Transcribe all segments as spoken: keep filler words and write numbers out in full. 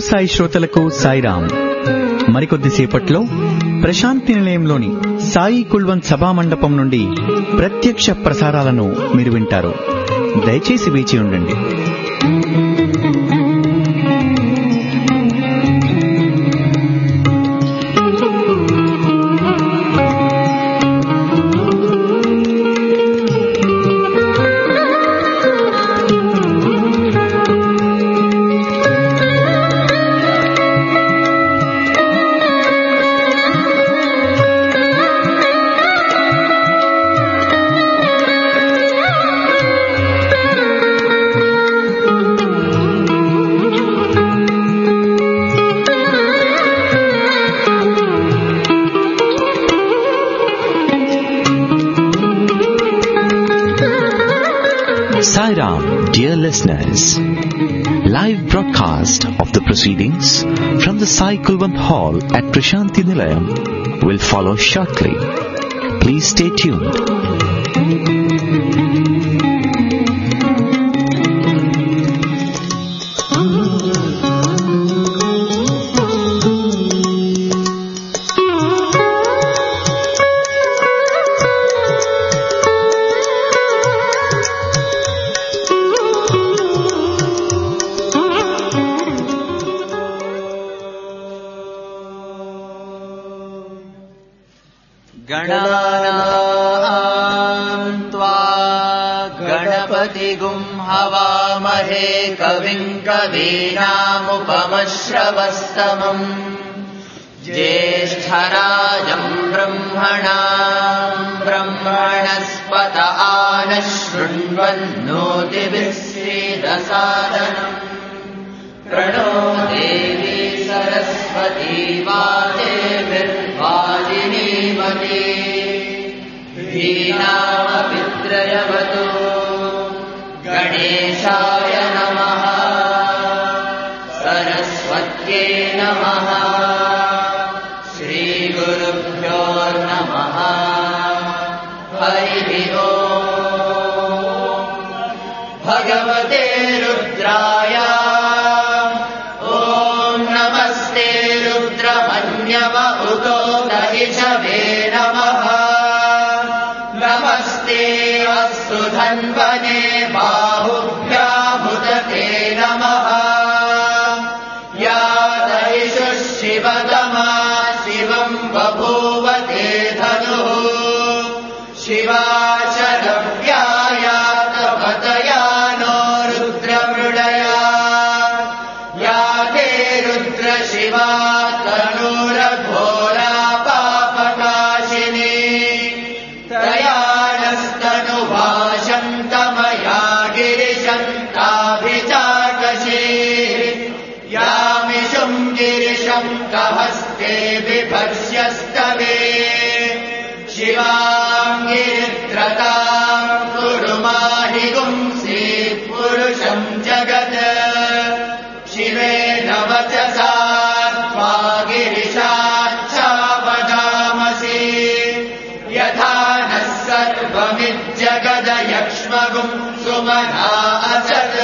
సాయి శ్రోతలకు సాయిరాం. మరికొద్దిసేపట్లో ప్రశాంతి నిలయంలోని సాయి కుల్వంత్ సభా మండపం నుండి ప్రత్యక్ష ప్రసారాలను మీరు వింటారు. దయచేసి వేచి ఉండండి. Sairam, dear listeners, live broadcast of the proceedings from the Sai Kulwant Hall at Prashanti Nilayam will follow shortly. Please stay tuned. कवीनामुपमश्रवस्तमम् ज्येष्ठराजम् ब्रह्मणाम् ब्रह्मणस्पत आनः शृण्वन्नोतिभिः श्रीदसादनम् प्रणो देवी सरस्वती वाजेभिर्वाजिनीवती वीणामपित्रयवतु गणेशाय नमः सरस्वत्यै नमः श्रीगुरुभ्यो नमः हरिः ओम् भगवते रुद्राय ॐ नमस्ते रुद्रमन्यव उतो दहिषवे नमः नमस्ते अस्तु धन्वने बाहुभ्यामुदते नमः या दहिषुः शिवतमा शिवम् बभूवते धनुः शिवा शरव्याया तपतया नो रुद्रमृडया या ते रुद्रशिवा तनुरघोरा पापकाशिनी तया नस्तनुभाषन्तमया गिरिशन्ताभिचाकशी यामिषुम् गिरिशम् कहस्ते बिभर्ष्यस्तवे शिवाम् गिरित्रताम् कुरु माहि गुंसि पुरुषम् जगत् शिवेन वचसा त्वा गिरिशाच्छावदामसि यथा नः सर्वमिज्जगदयक्ष्मगुम् सुमना असत्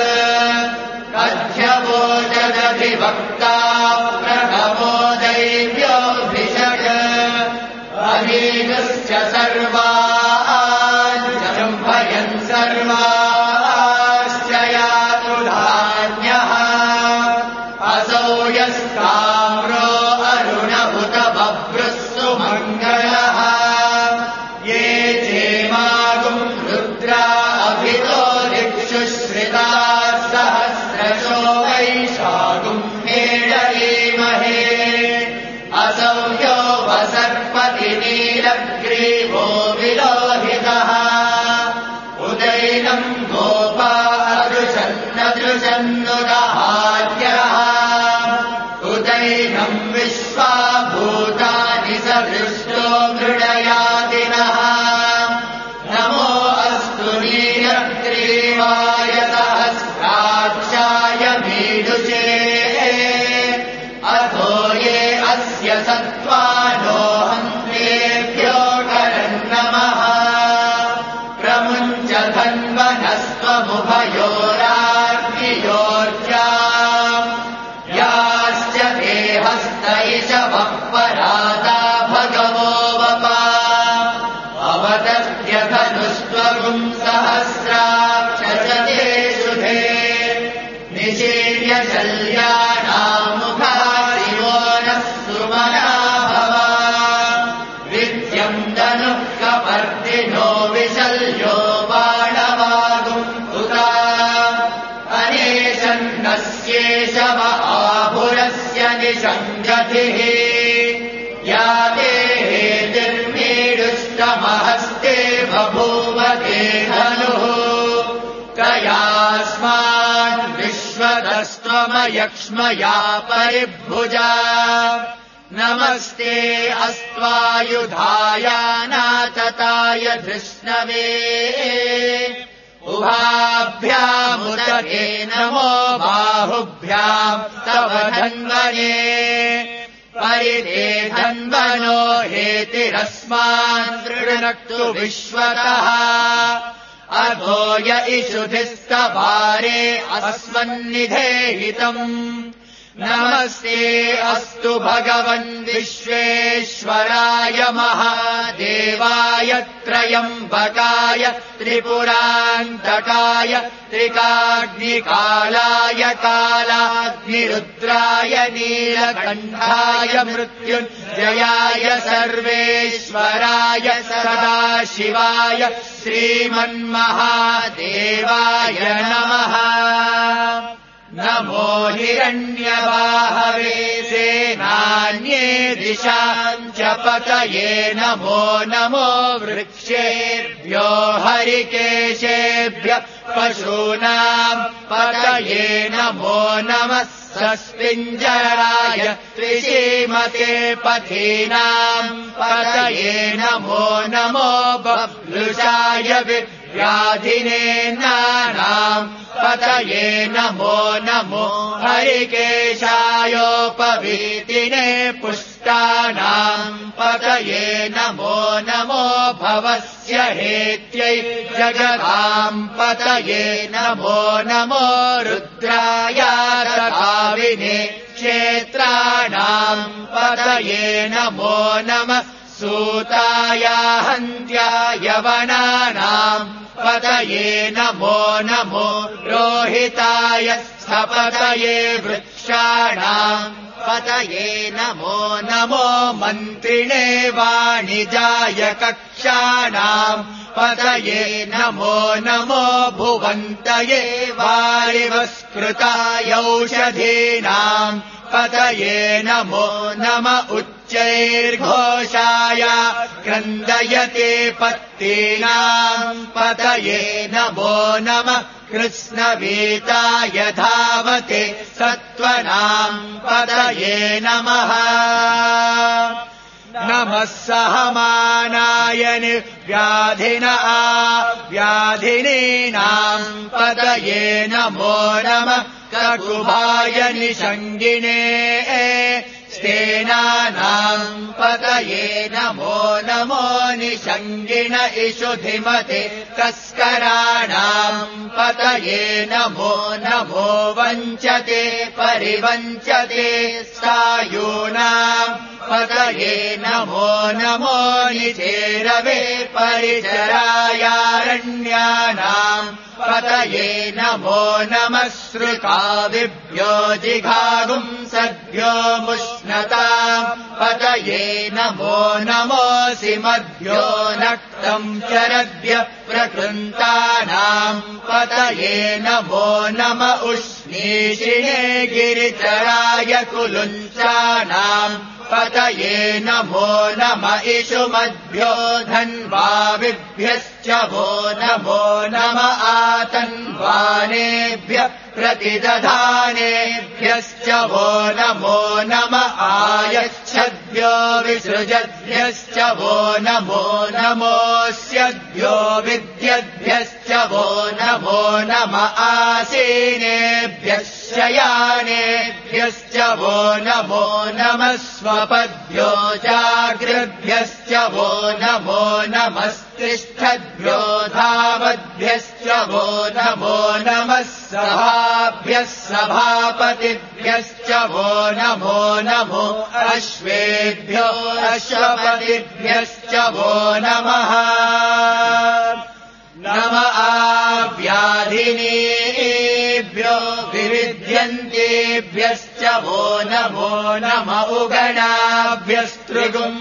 अध्यवोचदधिवक्ता प्रणवो दैव्योऽभिषक् अहीनश्च सर्वाञ्जम्भयन् सर्वाश्च यातु धान्यः असौ यस्ताम्रो अरुणभुत बभ्रुः सुमङ्गलः ये चेमागुम् रुद्रा अभितो दिक्षुश्रिता सहस्रशो वैशागुम् हेडलीमहे असौ यो वसर्पति नीलग्रीवो विलोहितः उदैनम् गोपा अदृशन्नदृशन्नुदहार्यः उदैनम् विश्वा भूतानि सदृष्टो मृडयादिनः नमो अस्तु नीलग्रीवाय सहस्राक्षाय मीडुषे अथो ये अस्य सत्त्वानोऽहम् तेभ्यो करन्नमः प्रमुञ्च धन्वनस्त्वमुभयोरार्तियोर्जा या तयास्मान् विश्वतस्त्वमयक्ष्मया परिभुजा नमस्ते अस्त्वायुधाय नातताय धृष्णवे उभाभ्यामुदके नमो बाहुभ्याम् तव धन्वने परिते धन्वनो हेतिरस्मान् गृह्णक्तु विश्वतः अधो य इषुधिस्तभारे अस्मन्निधेहितम् नमस्ते अस्तु भगवन् विश्वेश्वराय महादेवाय त्रयम्बकाय त्रिपुरान्तकाय त्रिकाग्निकालाय कालाग्निरुद्राय नीलकण्ठाय मृत्युञ्जयाय सर्वेश्वराय सदाशिवाय श्रीमन्महादेवाय नमः नमो हिरण्यबाहवे सेनान्ये दिशाम् च पतये नमो नमो वृक्षेभ्यो हरिकेशेभ्यः पशूनाम् पतये नमो नमः सस्पिञ्जराय त्रिशीमते पथीनाम् पतये नमो नमो बभ्रुषाय व्याधिनेनानाम् पतये नमो नमो हरिकेशायोपवीतिने पुष्टानाम् पतये नमो नमो भवस्य हेत्यै जगताम् पतये नमो नमो रुद्राय तथाविने क्षेत्राणाम् पतये नमो नमः सूताय हन्त्याय वनानाम् पतये नमो नमो रोहिताय स्थपतये वृक्षाणाम् पतये नमो नमो मन्त्रिणे वाणिजाय कक्षाणाम् पतये नमो नमो भुवन्तये वारिवस्कृताय औषधीनाम् पतये नमो नम उच्चैर्घोषाय क्रन्दयते पत्तीनाम् पतये नमो नमः कृष्णवीताय धावते सत्त्वनाम् पतये नमः नमः सहमानाय निर्व्याधिन व्याधिनीनाम् पतये नमो नमः ककुभाय निषङ्गिने स्तेनानाम् पतये नमो नमो निषङ्गिन इषुधिमते तस्कराणाम् पतये नमो नमो वञ्चते परिवञ्चते सायूनाम् पतये नमो नमो निचेरवे परिचरायारण्यानाम् पतये नमो नमः श्रुकादिभ्यो जिघागुम् सद्भ्यो मुष्णताम् पतये नमो नमोऽसि मद्भ्यो नक्तम् चरद्भ्य प्रकृन्तानाम् पतये नमो नम उष्णीषिणे गिरिचराय कुलुञ्चानाम् पतये नमो नम इषुमद्भ्यो धन्वाविभ्यश्च वो नमो नम आतन्वानेभ्यः प्रतिदधानेभ्यश्च वो नमो नम आयच्छद्भ्यो विसृजद्भ्यश्च वो नमो नमोऽस्यद्भ्यो विद्यद्भ्यश्च वो नमो नम आसीनेभ्यः शयानेभ्यश्च वो नमो नमः स्वपद्भ्यो जागृद्भ्यश्च वो नमो नमस्तिष्ठद्भ्यो धावद्भ्यश्च वो नमो नमः सभाभ्यः सभापतिभ्यश्च वो नमो नमो अश्वेभ्यो अश्वपतिभ्यश्च वो नमः नम आव्याधिनीभ्यो विविध्यन्तेभ्यश्च वो नमो नम उगणाभ्यस्तृगुम्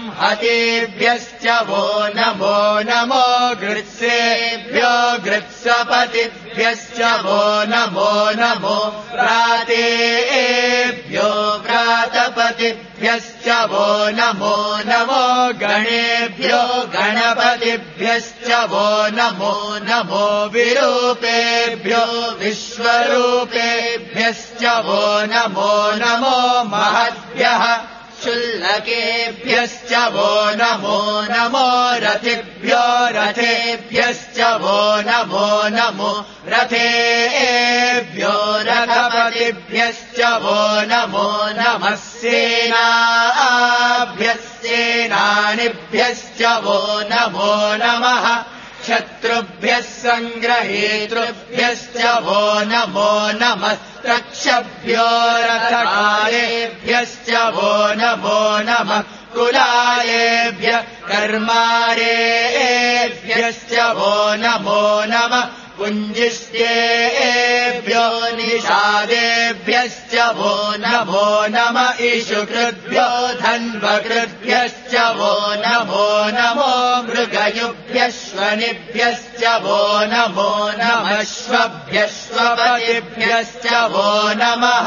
हतेभ्यश्च वो नमो नमो गृत्सेभ्यो गृत्सपतिभ्यो प्रातेभ्यश्च वो नमो नमो प्रातेभ्यो व्रातपतिभ्यश्च वो नमो नमो गणेभ्यो गणपतिभ्यश्च वो नमो नमो विरूपेभ्यो विश्वरूपेभ्यश्च वो नमो नमो महद्भ्यः शुल्लकेभ्यश्च वो नमो नमो रथिभ्यो रथेभ्यश्च वो नमो नमो रथेभ्यो रथपतिभ्यश्च वो नमो नमः सेनाभ्यः सेनानिभ्यश्च वो नमो नमः शत्रुभ्यः सङ्ग्रहेतृभ्यश्च वो नमो नमः रक्षभ्यो रथकारेभ्यश्च वो नमो नमः कुलालेभ्यः कर्मारेभ्यश्च वो नमो नमः पुञ्जिष्टेभ्यो निषादेभ्यश्च वो नमो नमः इषुकृद्भ्यो धन्वकृद्भ्यश्च वो नमो नमो मृगयुभ्यश्वनिभ्यश्च वो नमो नमः श्वभ्यश्वपतिभ्यश्च वो नमः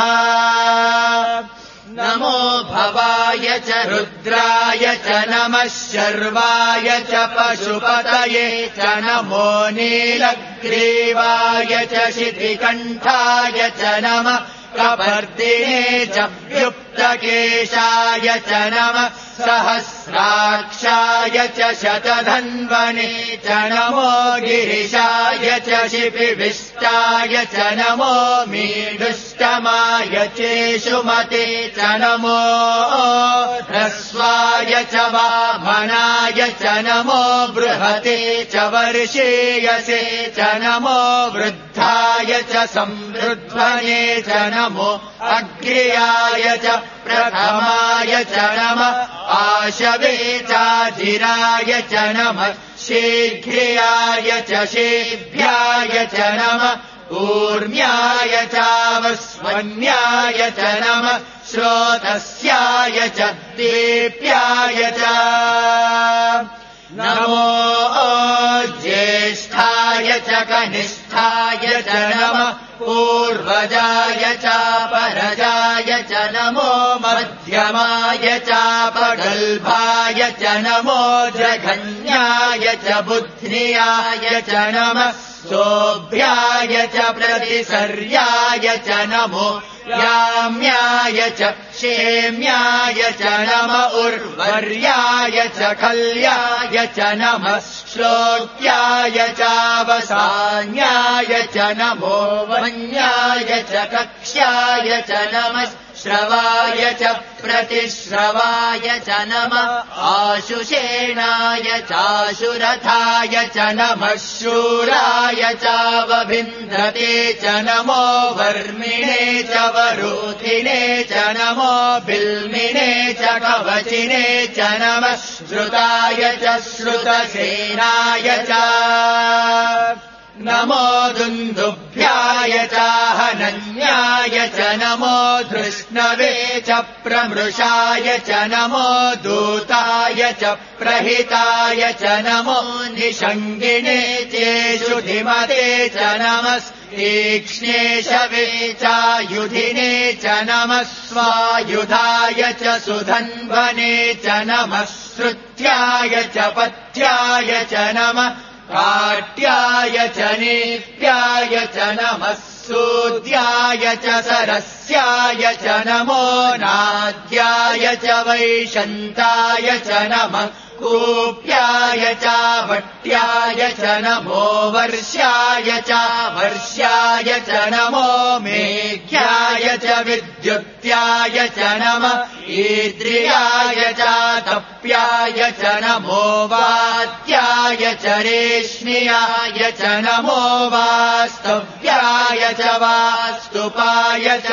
नमो भवाय च रुद्राय च नमः शर्वाय च पशुपतये च नमो नीलग्रीवाय च शितिकण्ठाय च नमः कपर्दिने च युक्तकेशाय च नमः सहस्राक्षाय च शतधन्वने च नमो गिरिशाय च शिपिविष्टाय च नमो मीडुष्टमाय चेषुमते च नमो ह्रस्वाय च वामनाय च नमो बृहते च वर्षेयसे च नमो वृद्धाय च संवृध्वने च नमो अग्र्याय च प्रथमाय च नमः आशवे चाजिराय च नमः शीघ्र्याय च शेभ्याय च नमः ऊर्म्याय चावस्वन्याय च नमः श्रोतस्याय च दीप्याय च नमो ज्येष्ठाय च कनिष्ठाय च नमः पूर्वजाय चापरजाय च नमो मध्यमाय चापगल्भाय च नमो जघन्याय च बुद्ध्याय च नमः सोभ्याय च प्रतिसर्याय च नमो याम्याय च क्षेम्याय च नम उर्वर्याय च खल्याय च नमः श्लोक्याय चावसान्याय च नमो वन्याय च कक्ष्याय च नमः श्रवाय च प्रतिश्रवाय च नमः आशुषेणाय चाशुरथाय च नमः शूराय चावभिन्धते च नमो वर्मिणे च वरोधिने च नमो बिल्मिने च कवचिने च नमः श्रुताय च श्रुतसेनाय च नमो दुन्दुभ्याय चाहनन्याय च नमो धृष्णवे च प्रमृषाय च नमो दूताय च प्रहिताय च नमो निषङ्गिणे चेषुधिमते च नमः तीक्ष्णेशवे चायुधिने च नमः स्वायुधाय च सुधन्वने च नमः श्रुत्याय च पथ्याय च नमः काट्याय च नेप्याय च नमः सूद्याय च सरस्याय च नमो नाद्याय च वैशन्ताय च नमः कूप्याय चावट्याय च नमो वर्ष्याय चावर्ष्याय च नमो मेघ्याय च विद्युत्याय च नमः ईद्रियाय चातप्याय च नमो वात्याय च रेष्म्याय च नमो वास्तव्याय च वास्तुपाय च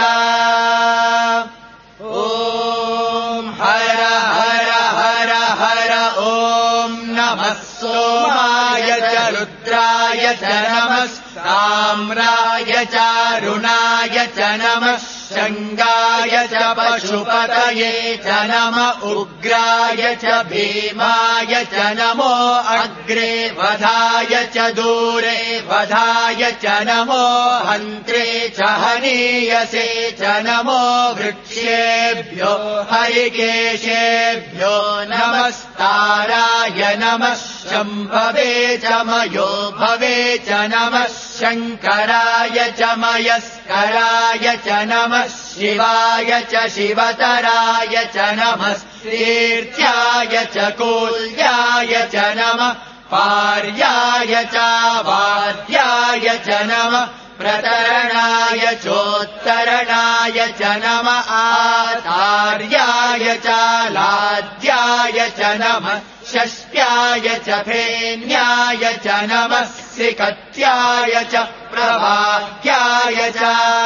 ॐ हर हर हर हर ॐ नमः सोमाय च रुद्राय च नमः ताम्राय चारुणाय च नमः शङ्गाय च पशुपतये च नम उग्राय च भीमाय च नमो अग्रे वधाय च दूरे वधाय च नमो हन्त्रे च हनीयसे च नमो वृक्षेभ्यो हरिकेशेभ्यो नमस्ताराय नमः शम्भवे च मयो भवे च नमः शङ्कराय च मयस्कराय च नमः शिवाय च शिवतराय च नमः तीर्थ्याय च कूल्याय च नमः पार्याय च वाद्याय च नमः प्रतरणाय चोत्तरणाय च नमः आचार्याय च लाद्याय च नमः षष्ट्याय च फेन्याय च नमः सिकत्याय च प्रभाक्याय च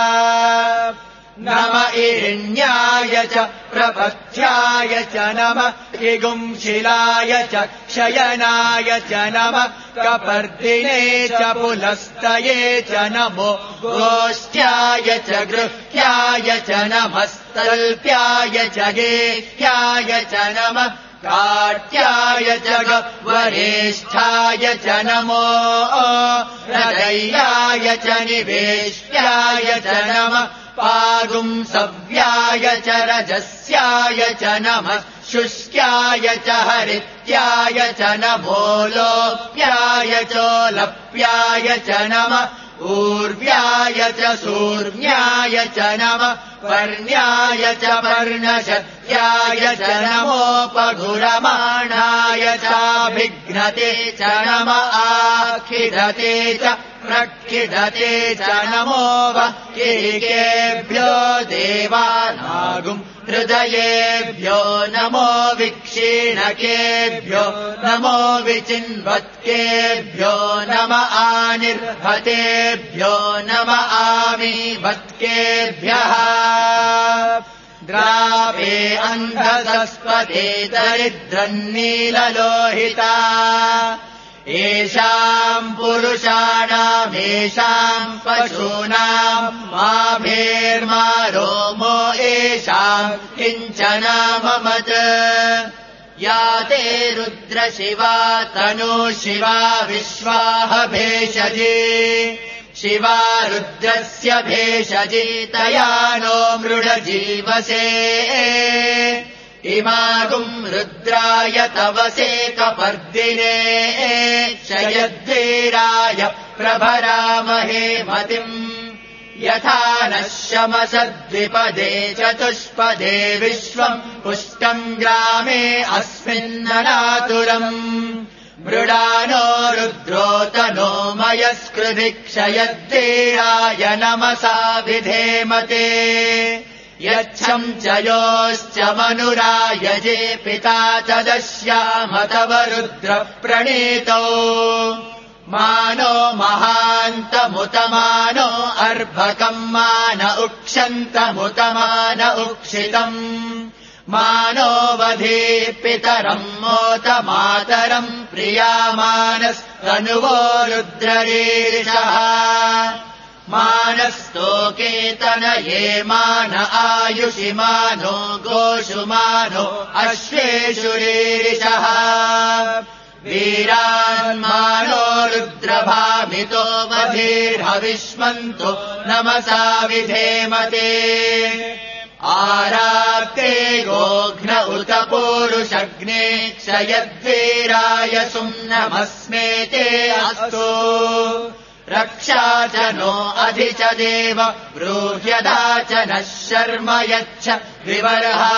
नम इरण्याय च प्रपथ्याय च नमः इगुंशिलाय च क्षयनाय च नमः कपर्दिने च पुलस्तये च नमो गोष्ठ्याय च गृह्याय च नमः तल्प्याय च गेह्याय च नमः काट्याय च वरेष्ठाय च नमो हृदयाय च निवेष्ट्याय च नमः पागुंसव्याय च रजस्याय च नमः शुष्क्याय च हरित्याय च नमो लोप्याय चोलप्याय च नमः ऊर्व्याय च सूर्व्याय च नमः पर्ण्याय च पर्णशत्याय च नमोपगुरमाणाय चाभिघ्नते च नमः आखिदते च प्रक्षिदते च नमो वक्किकेभ्यो देवानागुम् हृदयेभ्यो नमो विक्षीणकेभ्यो नमो विचिन्वत्केभ्यो नम आनिर्भतेभ्यो नम आमीवत्केभ्यः द्रावे अन्धदस्पते दरिद्रन्नीललोहिता येषाम् पुरुषाणामेषाम् पशूनाम् माभेर्मा रोमो येषाम् किञ्चनाममत् या ते रुद्रशिवा तनु शिवा विश्वाह भेषजी शिवा रुद्रस्य भेषजी तया नो मृडजीवसे इमागुम् रुद्राय तवसे कपर्दिने शयद्वीराय प्रभरामहे मतिम् यथा नः शमसद्विपदे चतुष्पदे विश्वम् पुष्टम् ग्रामे अस्मिन्ननातुरम् मृडानो रुद्रोतनो मयस्कृधिक्षयद्वीराय नमसा विधेमते यच्छम् च योश्च मनुरायजे पिता च दश्याम तव रुद्र प्रणीतौ मानो महान्तमुतमानो अर्भकम् मान उक्षन्तमुतमान उक्षितम् मानो वधे पितरम् मोत मातरम् प्रियामानस्तनुवो रुद्ररीरिषः मानस्तोकेतनये मान आयुषि मानो गोषु मानो अश्वेषु रीरिषः वीरान्मानो रुद्रभामितो वधीर्हविष्मन्तो नमसा विधेमते आराक्ते गोघ्न उत पूरुषग्ने क्षयद्वीराय सुम्नमस्मेते अस्तु रक्षा च नो अधि च देव ब्रूह्यदा च नः शर्म यच्छ विवर्हा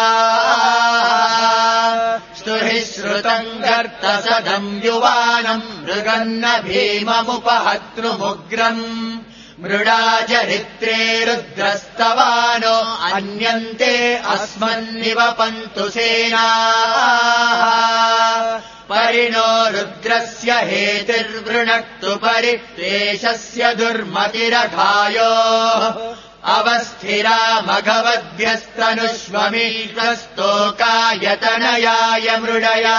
स्तुहि श्रुतम् गर्तसदम् युवानम् मृगन्न भीममुपहतृमुग्रम् मृडाचरित्रे रुद्रस्तवानो अन्यन्ते अस्मन्निवपन्तु सेनाः परिणो रुद्रस्य हेतिर्वृणक्तु परित्वेषस्य दुर्मतिरघायोः अवस्थिरा मघवद्भ्यस्तनुष्वमीश्वस्तोकायतनयाय मृडया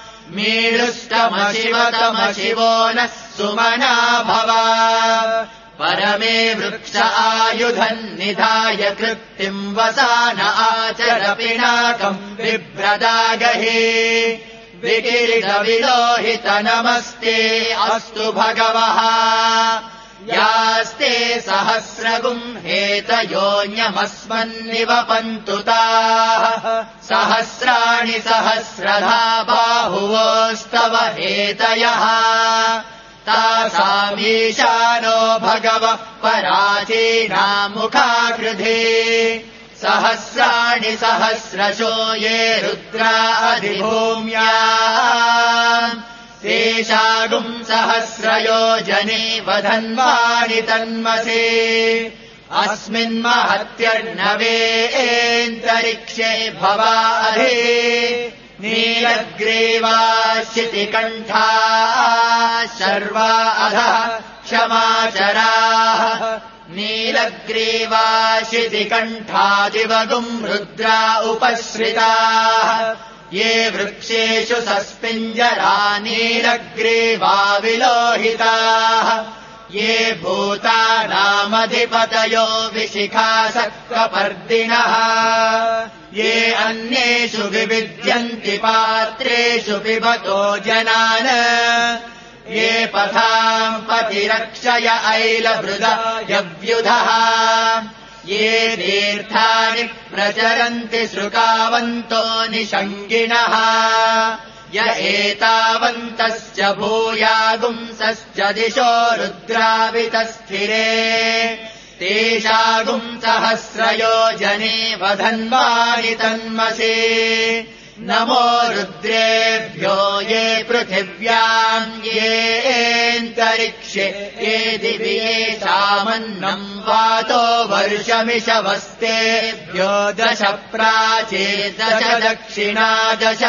मीळुष्टमशिवतमशिवो नः सुमना भव परमे वृक्ष आयुधन् निधाय कृत्तिम् वसान आचर पिनाकम् बिभ्रदागहे विकिरीटविलोहित नमस्ते अस्तु भगवः यास्ते सहस्रगुम् हेतयोऽन्यमस्मन्निवपन्तु ताः सहस्राणि सहस्रधा बाहुवोस्तव हेतयः तासामीशानो भगवः पराचीनामुखाकृधे सहस्राणि सहस्रशो ये रुद्रा अधिभूम्या तेषागुम् सहस्रयोजने वधन्वानि तन्मसे अस्मिन्महत्यर्णवेऽन्तरिक्षे भवाधे नीलग्रीवाशितिकण्ठा शर्वा अधः क्षमाचराः नीलग्रीवाशितिकण्ठादिवगुम् रुद्रा उपश्रिताः ये वृक्षेषु सस्पिञ्जरा नीलग्रीवा विलोहिताः ये भूतानामधिपतयो विशिखासक्तपर्दिनः ये अन्येषु विविद्यन्ति पात्रेषु पिबतो जनान् ये पथाम् पतिरक्षय ऐलभृद यव्युधः ये तीर्थानि प्रचरन्ति सृकावन्तो निषङ्गिणः य एतावन्तश्च भूयागुंसश्च दिशो रुद्रावितस्थिरे तेषागुम् सहस्रयोजने वधन्वानि तन्मसे नमो रुद्रेभ्यो ये पृथिव्याम् येऽन्तरिक्षे ये दिवि येषामन्नम् वातो वर्षमिषवस्तेभ्यो दश प्राचेर्दश दक्षिणा दश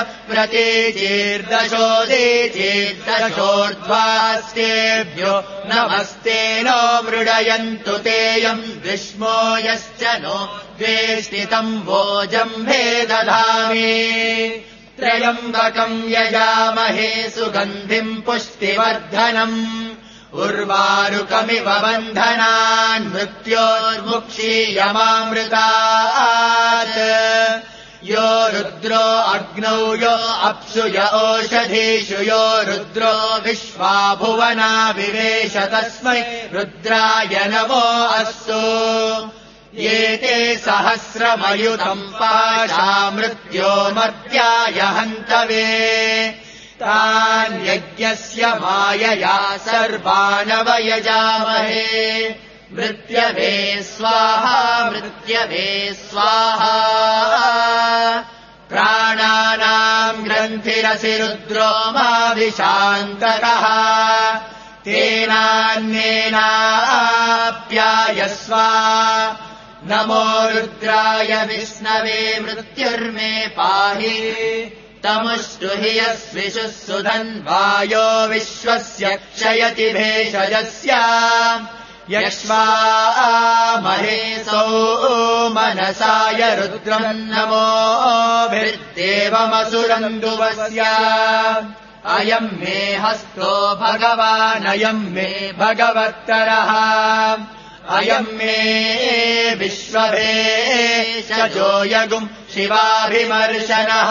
प्रतीचेर्दशोदीचेर्दशोर्ध्वास्तेभ्यो नमस्ते नो मृडयन्तु तेयम् ग्रीष्मो यश्च नो द्वेष्टितम् वोजम्भे दधामि त्रयम्बकम् यजामहे सुगन्धिम् पुष्टिवर्धनम् उर्वारुकमिव बन्धनान् मृत्योर्मुक्षीयमामृतात् यो रुद्रो अग्नौ यो अप्सु य ओषधीषु यो रुद्रो विश्वा भुवना विवेश तस्मै रुद्राय नमो अस्तु ये ते सहस्रमयुतम् पाशा मृत्यो मर्त्याय हन्तवे तान् यज्ञस्य मायया सर्वानवयजामहे मृत्यवे स्वाहा मृत्यवे स्वाहा प्राणानाम् ग्रन्थिरसि रुद्रो माभिशान्तकः तेनान्येनाप्यायस्व नमो रुद्राय विष्णवे मृत्युर्मे पाहि तमुष्टुहि यस्विषुः सुधन्वायो विश्वस्य क्षयति भेषजस्य यक्ष्वामहेसौ मनसाय रुद्रम् नमोभिर्देवमसुरन्दुवस्य अयम् मे हस्तो भगवानयम् मे भगवत्तरः अयम् मे विश्वभेषजो यगुम् शिवाभिमर्शनः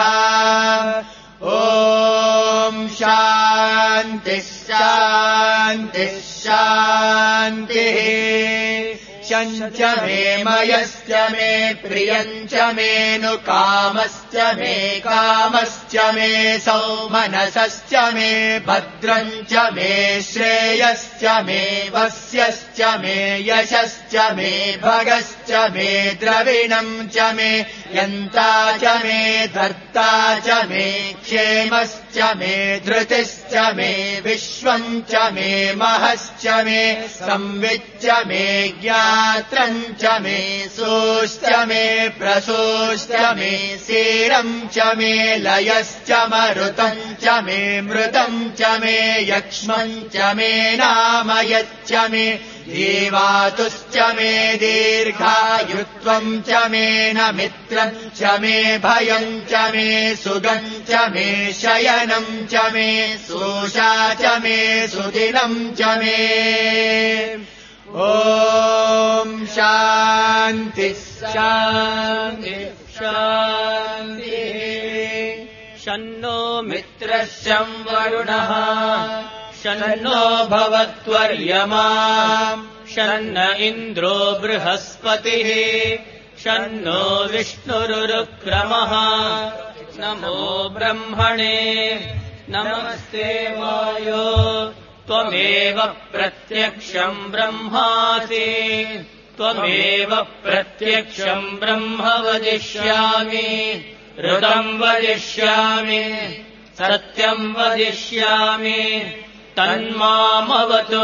ॐ शान्तिः शान्तिः शान्तिः शञ्च मे मयश्च मे प्रियञ्च मेनु कामश्च मे कामश्च मे सौमनसश्च मे भद्रञ्च मे श्रेयश्च मे वस्यश्च मे यशश्च मे भगश्च मे द्रविणम् च मे यन्ता च मे धर्ता च मे क्षेमश्च मे धृतिश्च मे विश्वम् च मे महश्च मे संविच्च मे ज्ञात्रम् च मे सोश्च मे प्रसोश्च मे सीरम् च मे लयश्च मरुतम् च मे मृतम् च मे यक्ष्मम् च मे नामयच्च मे जीवातुश्च मे दीर्घायुत्वम् च मे न मित्रम् च मे भयम् च मे सुगम् च मे शयनम् च मे सोषा च मे सुदिनम् च मे ॐ शान्ति शान्ति शान्तिः। शन्नो मित्रः शं वरुणः शन्नो भवत्वर्यमा शन्न इन्द्रो बृहस्पतिः शन्नो विष्णुरुक्रमः। नमो ब्रह्मणे नमस्ते वायो त्वमेव प्रत्यक्षम् ब्रह्मासि त्वमेव प्रत्यक्षम् ब्रह्म वदिष्यामि ऋतम् वदिष्यामि सत्यम् वदिष्यामि तन्मामवतु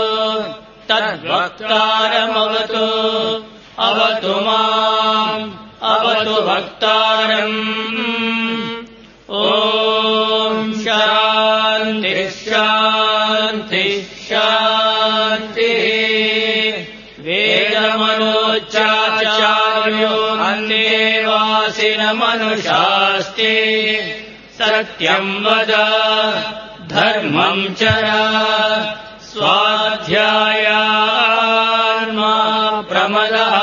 तद्वक्तारमवतु अवतु माम् अवतु वक्तारम्। ॐ शान्ति शान्ति शान्तिः। वेदमनोच्चाचार्यो अन्तेवासिनमनुशास्ते सत्यम् वद धर्मम् चर स्वाध्यायान्मा प्रमदः।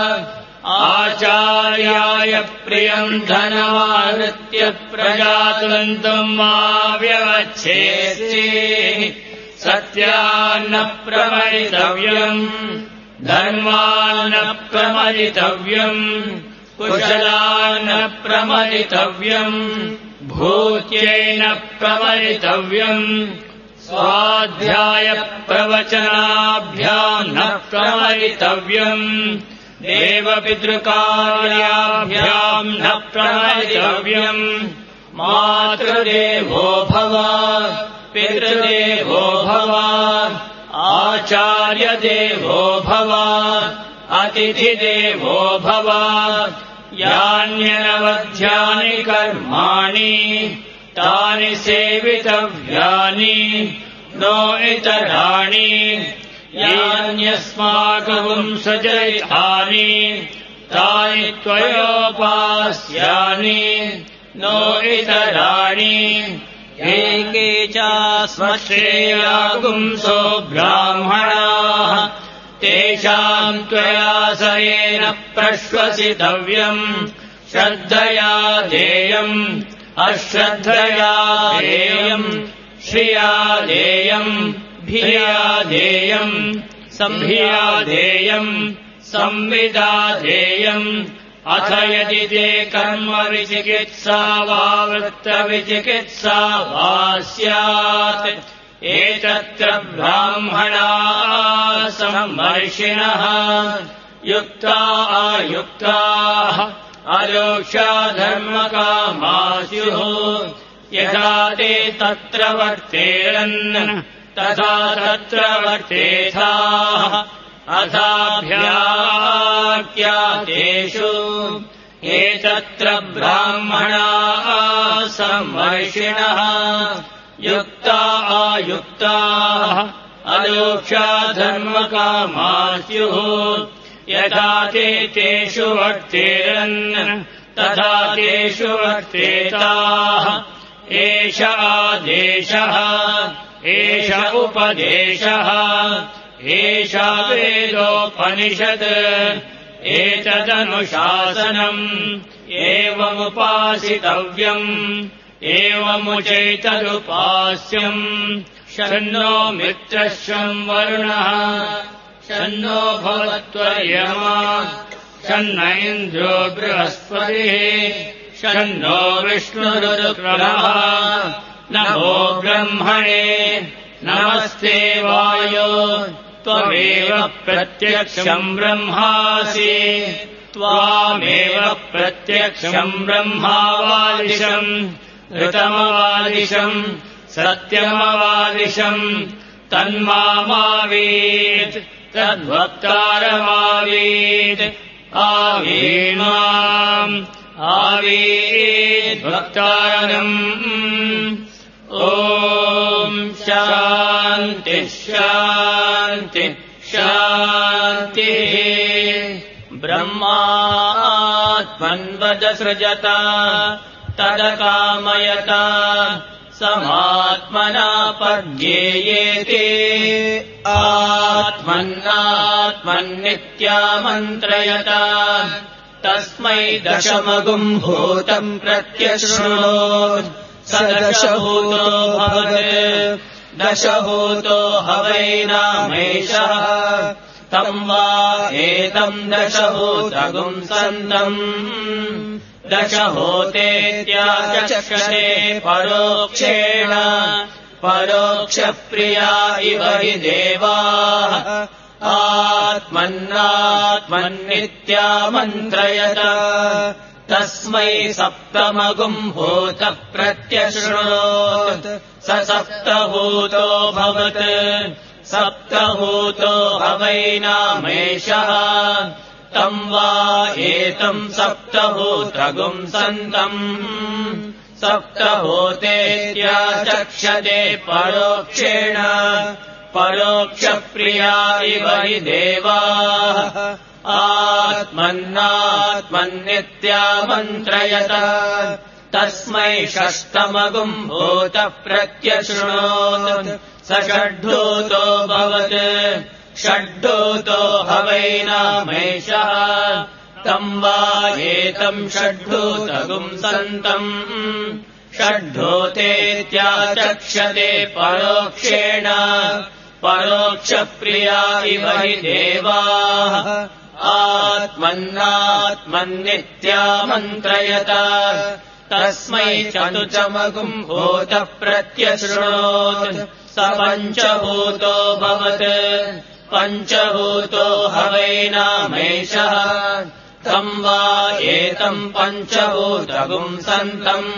आचार्याय प्रियम् धनमाहृत्य प्रजातन्तम् मा व्यवच्छेत्ति सत्यान्न प्रमदितव्यम् धर्मान्न प्रमदितव्यम् कुशलान्न प्रमदितव्यम् भूत्येन प्रमदितव्यम् स्वाध्याय प्रवचनाभ्याम् न प्रमदितव्यम् देवपितृकार्याभ्याम् न प्रमदितव्यम्। मातृदेवो भव पितृदेवो भव आचार्यदेवो भव अतिथिदेवो भव। यान्यनवध्यानि कर्माणि तानि सेवितव्यानि नो इतराणि यान्यस्माकम् सचरितानि तानि त्वयोपास्यानि नो इतराणि। एके चास्मश्रेयागुंसो ब्राह्मणाः तेषाम् त्वया सरेण प्रश्वसितव्यम् श्रद्धया देयम् अश्रद्धया देयम् श्रिया देयम् भिया देयम् संभिया देयम् संविदा देयम्। अथ यदि ते कर्म विचिकित्सा वा वृत्तविचिकित्सा वा स्यात् एतत्र ब्राह्मणाः सम्मर्षिणः युक्ता अयुक्ताः अलोक्षा धर्मकामा स्युः। यथा ते तत्र वर्तेरन् तथा तत्र वर्तेथाः अथाभ्याख्यातेषु एतत्र ब्राह्मणाः सम्मर्षिणः युक्ता अयुक्ताः अलोक्षा धर्मकामा स्युः। यथा ते तेषु वर्तेरन् तथा तेषु वर्तेताः। एष आदेशः एष उपदेशः एष वेदोपनिषत् एतदनुशासनम् एवमुपासितव्यम् एवमुचैतदुपास्यम्। शन्नो मित्रः शं वरुणः शन्नो भवत्वर्यमा शन्न इन्द्रो बृहस्पतिः शन्नो विष्णुरुक्रमः। नमो ब्रह्मणे नमस्ते वायो त्वमेव प्रत्यक्षम् ब्रह्मासि त्वामेव प्रत्यक्षम् ब्रह्मावादिशम् ऋतमवादिशम् सत्यमवादिशम् तन्मामावीत् तद्वक्तारमावीत् आवीमाम् आवीत् वक्तारम्। ॐ शान्ति शान्ति शान्तिः। ब्रह्मात्मन्वदसृजता तदकामयता समात्मना पद्येयेते आत्मन्नात्मन्नित्यामन्त्रयत तस्मै दशमगुम् भूतम् प्रत्यशृणोत् स दशभूतो भवत् दशभूतो हवैनामेषः तम् वा एतम् दशभूतगुम् सन्तम् दशभूतेत्याचक्षते परोक्षेण परोक्षप्रिया इव हि देवाः आत्मन्नात्मन्नित्यामन्त्रयत तस्मै सप्तमगुम् भूतः प्रत्यशृणोत् स सप्तभूतो भवत् सप्तभूतो हवैनामेषः तम् वा एतम् सप्तभूतगुम् सन्तम् सप्तभूतेत्याचक्षते परोक्षेण परोक्षप्रिया इव हि देवाः आत्मन्नात्मन्नित्यामन्त्रयत तस्मै षष्ठमगुम् भूतः प्रत्यशृणोत् स षड्भूतो भवत् षड्भूतो हवैनामेषः तम् वा एतम् षड्भूतगुम् सन्तम् षड्भूतेत्याचक्षते परोक्षेण परोक्षप्रिया इव हि देवाः आत्मन्नात्मन्नित्यामन्त्रयत तस्मै चतुर्थमगुम् भूतः प्रत्यशृणोत् स पञ्चभूतो भवत् पञ्चभूतो हवैनामेषः तम् वा एतम् पञ्चभूतगुम् सन्तम्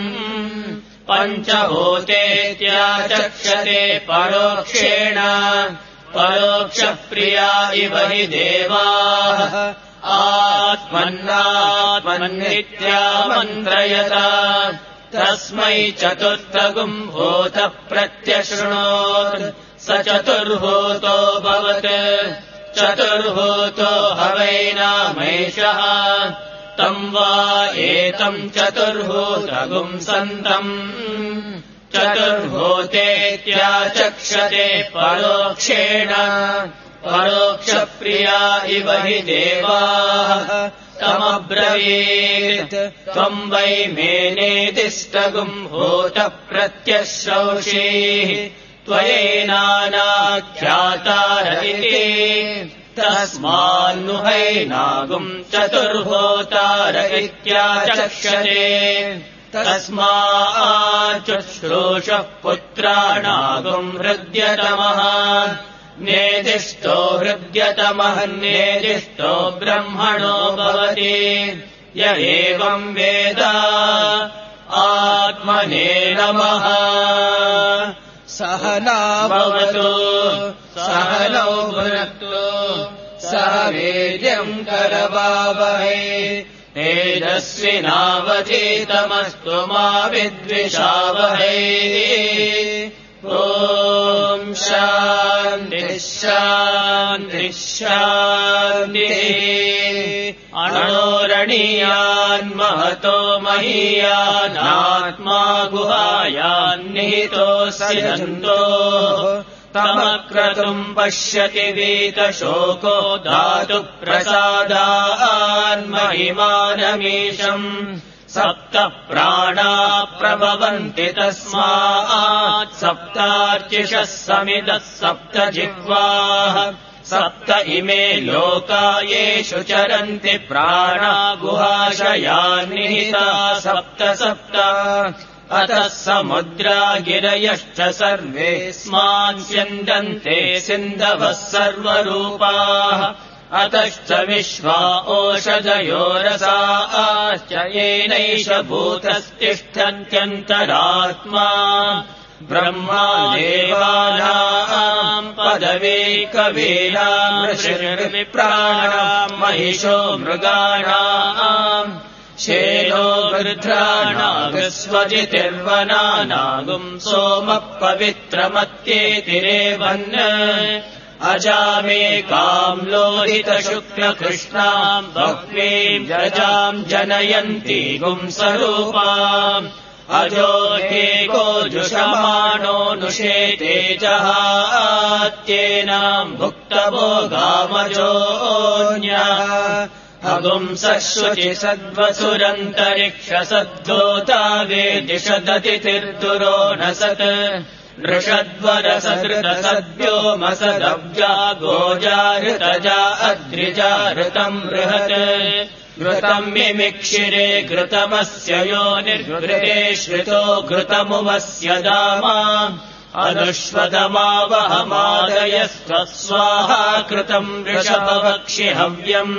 पञ्चभूतेत्याचक्षते परोक्षेण परोक्षप्रिया इव हि देवाः आत्मन्नात्मन्नित्यामन्त्रयत तस्मै चतुर्थगुम् भूतः प्रत्यशृणोत् स चतुर्भूतो भवत् चतुर्भूतो हवैनामेषः तम् वा एतम् चतुर्भूतगुम् सन्तम् चतुर्भूतेत्याचक्षते परोक्षेण परोक्षप्रिया इव हि देवाः तमब्रवीत् त्वम् वै मेनेदिष्टगुम् भूतः प्रत्यश्रौषीः त्वयैनानाख्यातार इति तस्मान्नुहैनागुम् चतुर्भूतार इत्याचक्षते तस्माच्चुश्रूषः पुत्राणागुम् हृद्यतमः नेदिष्टो हृद्यतमः नेदिष्टो ब्रह्मणो भवति य एवम् वेद आत्मने नमः सहना भवतु सहनौ भुनक्तु सह वीर्यम् करवावहै तेजस्विनावधीतमस्तु मा विद्विषावहै ॐ शान्तिः शान्तिः शान्तिः अणोरणीयान् महतो महीयानात्मा गुहायान्निहितोऽस्य जन्तोः तमक्रतुम् पश्यति वीतशोको धातु प्रसादान्महिमानमीशम् सप्त प्राणा प्रभवन्ति तस्मात् सप्तार्चिषः समिदः सप्त जिह्वाः सप्त इमे लोका येषु चरन्ति प्राणा गुहाशयान्निहिता सप्त सप्त अतः समुद्रा गिरयश्च सर्वेऽस्मान् स्यन्दन्ते सिन्धवः सर्वरूपाः अतश्च विश्वा ओषधयो रसाश्च येनैष भूतस्तिष्ठन्त्यन्तरात्मा ब्रह्मा देवानाम् पदवी कवीनाम् ऋषिर्विप्राणाम् महिषो मृगाणाम् शेनो वृध्राणागस्वजितिर्वनानागुम् सोमः पवित्रमत्येतिरेवन् अजामेकाम् लोहितशुक्लकृष्णाम् बह्वीम् जजाम् जनयन्ती गुंसरूपाम् अजो एको जुषमाणोऽनुषेते जहात्येनाम् भुक्तभोगामजोऽन्यः अगुंसः शुचि सद्वसुरन्तरिक्षसद्धोता वेदिषदतिथिर्दुरो न सत् नृषद्वरसदृतसद्व्योमसदब्जा गोजाऋतजा अद्रिजाऋतम् बृहत् घृतम् मिमिक्षिरे घृतमस्य योनिर्घृते श्रितो घृतमुवस्य दामा अनुष्वदमावहमादयस्त्वस्वाहा कृतम् वृषभवक्षि हव्यम्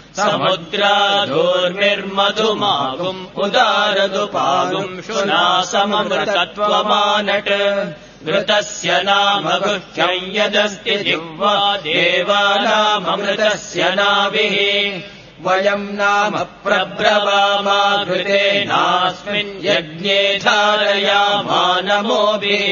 समुद्राधूर्मिर्मधुमागुम् उदारदुपागुम् शुनासममृतत्वमानट् घृतस्य नाम गुह्यम् यदस्ति जिह्वा देवानाममृतस्य नाभिः वयम् नाम प्रब्रवामा घृतेनास्मिन् यज्ञे धारयामा नमोभिः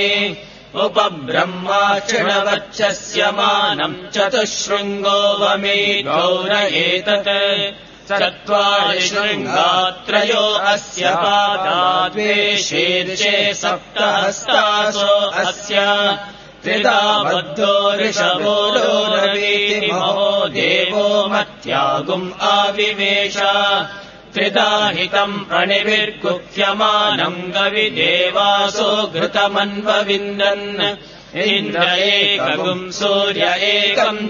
उपब्रह्माक्षिणवक्षस्य मानम् चतुःशृङ्गो वमे गौर एतत् चत्वारि शृङ्गात्रयो अस्य पादाद्वे शीर्षे सप्तहस्तासो अस्य त्रिधा बद्धो ऋषभो रवीति महो देवो मत्यागुम् आविवेश त्रिदाहितम् प्रणिविर्गुह्यमानम् गविदेवासो घृतमन्वविन्दन् इन्द्र एकगुम् सूर्य एकम्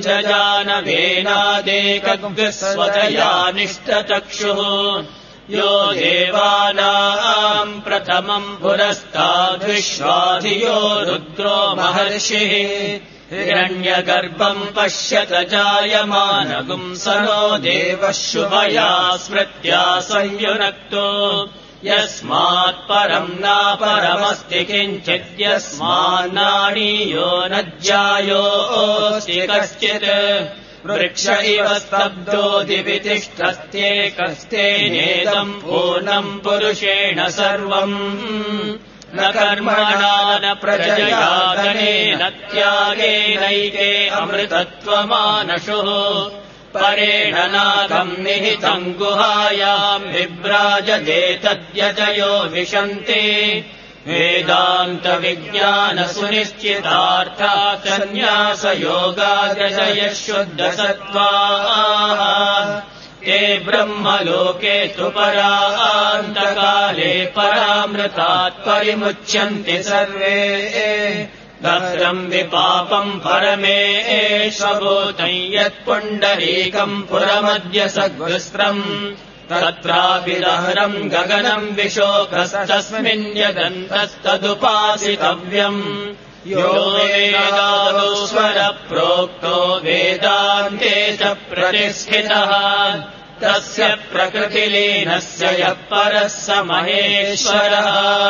जजानवेनादेकगुस्वदयानिष्टचक्षुः यो देवानाम् प्रथमम् पुरस्ताद्विश्वाधियो रुद्रो महर्षिः हिरण्यगर्भम् पश्यत जायमानगुम् सनो देवः शुभया स्मृत्या संयुनक्तो यस्मात् परम् नापरमस्ति किञ्चित् यस्मान्नाणीयो न ज्यायोऽस्ति कश्चित् वृक्ष इव स्तब्धो दिवि तिष्ठस्त्येकस्तेनेदम् पूर्णम् पुरुषेण सर्वम् न कर्मणा न प्रजया धनेन त्यागेनैके अमृतत्वमानशुः परेण नागम् निहितम् गुहायाम् बिभ्राजते तद्यजयो विशन्ति वेदान्तविज्ञानसुनिश्चितार्था सन्न्यासयोगादयः शुद्धसत्त्वाः ते ब्रह्मलोके तु परान्तकाले परामृतात् परिमुच्यन्ति सर्वे भद्रम् विपापम् परमेश्वभूतम् यत्पुण्डरीकम् पुरमद्य सद्विस्त्रम् तत्रापि दहरम् गगनम् विशोकस्तस्मिन् यदन्तस्तदुपासितव्यम् यो वेदानुस्वर प्रोक्तो वेदान्ते च प्रतिष्ठितः तस्य प्रकृतिलीनस्य यः परः स महेश्वरः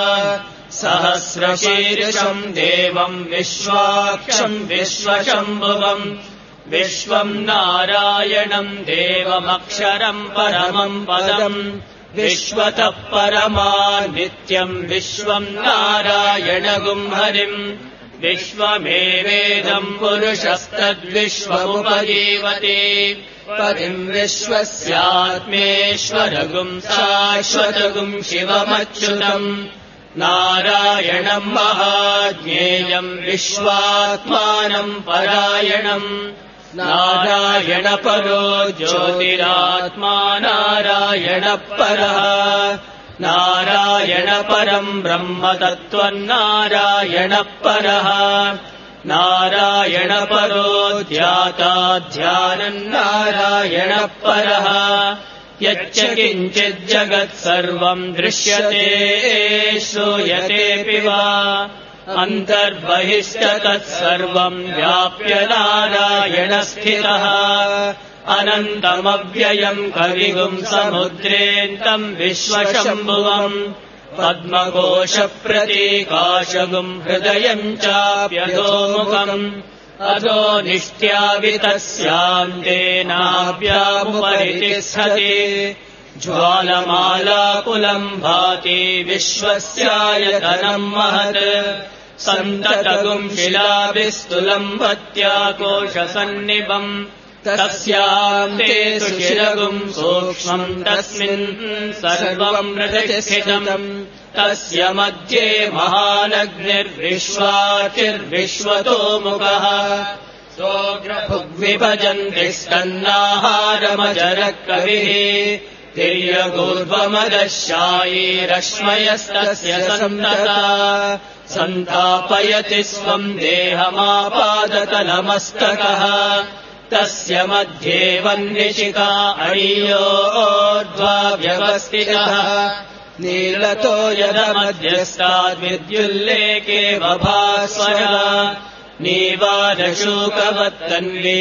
सहस्रशीर्षम् देवम् विश्वाक्षम् विश्वशम्भुवम् विश्वम् नारायणम् देवमक्षरम् परमम् पदम् विश्वतः परमानित्यम् विश्वम् नारायणगुम् हरिम् विश्वमेवेदम् पुरुषस्तद्विश्वमुपजीवति पतिम् विश्वस्यात्मेश्वरगुम् शाश्वतगुम् शिवमच्युतम् नारायणम् महाज्ञेयम् विश्वात्मानम् परायणम् नारायणपरो ज्योतिरात्मा नारायणपरः नारायणपरम् ब्रह्म तत्त्वम् नारायणपरः नारायणपरो ध्याता ध्यानम् नारायणपरः यच्च किञ्चिज्जगत् सर्वम् दृश्यते श्रूयतेऽपि वा अन्तर्बहिश्च तत्सर्वम् व्याप्य नारायणस्थितः अनन्तमव्ययम् कविगुम् समुद्रेऽन्तम् विश्वशम्भुवम् पद्मकोशप्रतीकाशगुम् हृदयम् चाप्यधोमुखम् अधो निष्ट्यावितस्यान्तेनाभ्यामुपरितिष्ठति ज्वालमालाकुलम् भाति विश्वस्यायतनम् महत् सन्ततगुम् शिलाभिस्तुलम् भत्याकोशसन्निभम् तस्याम् ते सुशिरगुम् सूक्ष्मम् तस्मिन् सर्वम् हृदयस्थितम् तस्य मध्ये महानग्निर्विश्वाचिर्विश्वतो मुखः सोऽग्रभुग्विभजन्ति स्तन्नाहारमजरः कविः तिर्यगूर्ध्वमदशायी रश्मयस्तस्य सन्तता सन्तापयति स्वम् देहमापादतलमस्तकः तस्य मध्ये वह्निशिखा अणियोर्ध्वा व्यवस्थितः नीलतो यदमध्यस्ताद्विद्युल्लेके वभास्वरः नीवारशूकवत्तन्वी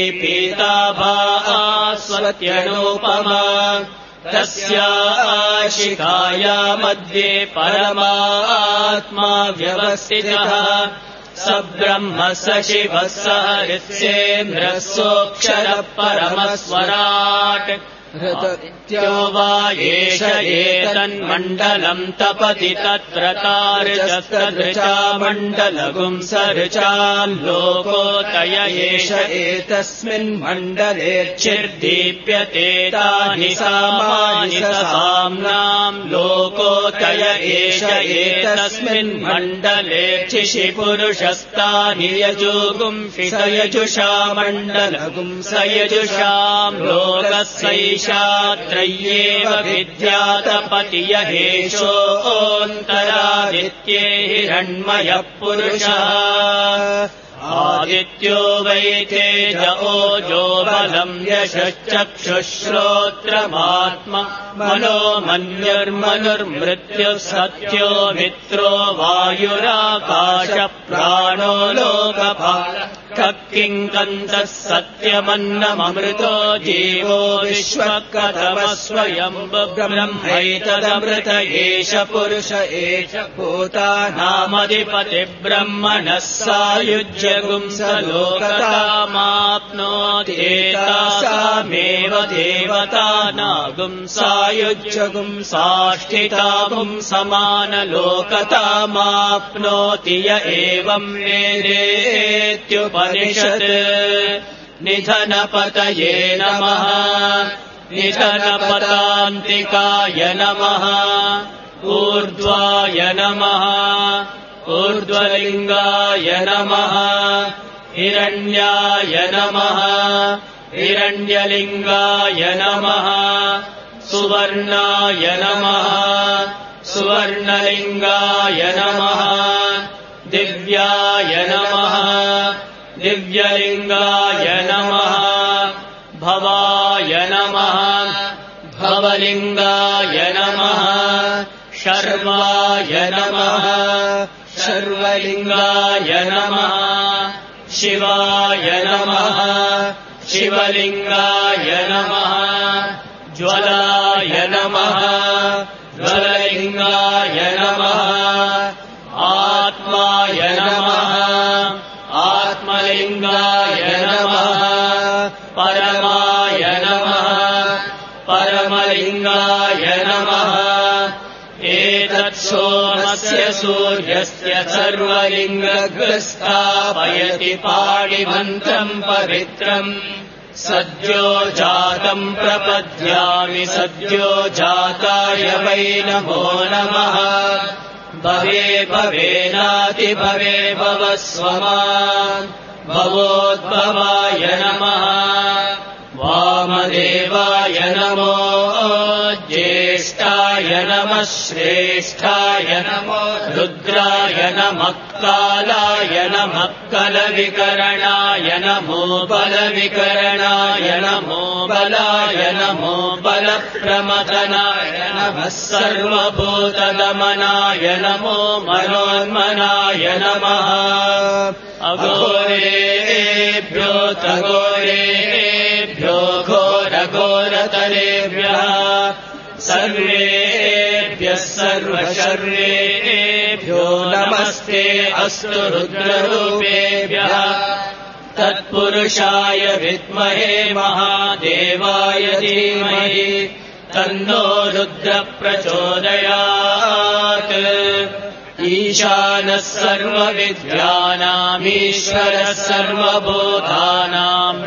पीताभास्वत्यनूपमा तस्या शिखाया मध्ये परमात्मा व्यवस्थितः स ब्रह्म स शिवः स हरिस्येन्द्रः सोऽक्षरः परमस्वराट् हृदत्यो वा एष एतन्मण्डलम् तपति तत्र तार्जस्तदृचा मण्डलगुम् सऋचाम् लोकोतय एष एतस्मिन्मण्डलेर्चिर्दीप्यते तानि सामानि साम्नाम् लोकोतय एष एतस्मिन्मण्डलेर्चिषि पुरुषस्तानि यजुगुंषि स यजुषा मण्डलगुम् स यजुषाम् लोकस्यैषात्रय्येव विद्यातपति यहेशोऽन्तरादित्ये हिरण्मयः पुरुषः आदित्यो वै तेज ओजो बलम् यशश्चक्षुश्रोत्रमात्मा मनो मन्युर्मनुर्मृत्युः सत्यो मित्रो वायुराकाश प्राणो लोकपालः किङ्कन्तः सत्यमन्नममृतो जीवो विश्वकतमस्वयम् ब्रह्मैतदमृत एष पुरुष एष भूतानामधिपतिब्रह्मणः सायुज्यगुम् स लोकतामाप्नोति एतासामेव देवतानागुम् सायुज्यगुम् साष्ठितागुम् समानलोकतामाप्नोति य एवम् वेदेत्युपनिषत् निधनपतये नमः निधनपतान्तिकाय नमः ऊर्ध्वाय नमः ऊर्ध्वलिङ्गाय नमः हिरण्याय नमः हिरण्यलिङ्गाय नमः सुवर्णाय नमः सुवर्णलिङ्गाय नमः दिव्याय नमः दिव्यलिङ्गाय नमः भवाय नमः भवलिङ्गाय नमः शर्वाय नमः शर्वलिङ्गाय नमः शिवाय नमः शिवलिङ्गाय नमः ज्वलाय नमः ज्वललिङ्गाय नमः आत्माय नमः आत्मलिङ्गाय नमः परमाय नमः परमलिङ्गाय नमः एतत्सोमस्य सूर्यस्य सर्वलिङ्गस्थापयति पाणिमन्त्रम् पवित्रम् सद्यो जातम् प्रपद्यामि सद्यो जाताय वै नमो नमः भवे भवेनाति भवे भवः स्वमान् भवोद्भवाय नमः वामदेवाय नमो ज्येष्ठाय नमः श्रेष्ठाय नमो रुद्राय नमः कालाय नमः कलविकरणाय नमो बलविकरणाय नमो बलाय नमो बलप्रमथनाय नमः सर्वभूतदमनाय नमो मनोन्मनाय नमः अघोरेभ्यो तघोरेभ्यो घोरघोरतरेभ्यः सर्वेभ्यः सर्वशर्वेभ्यो नमस्ते अस्तु रुद्ररूपेभ्यः तत्पुरुषाय विद्महे महादेवाय धीमहि तन्नो रुद्रः प्रचोदयात्। ఈశానः సర్వవిద్యానామీశ్వరः సర్వభూతానాం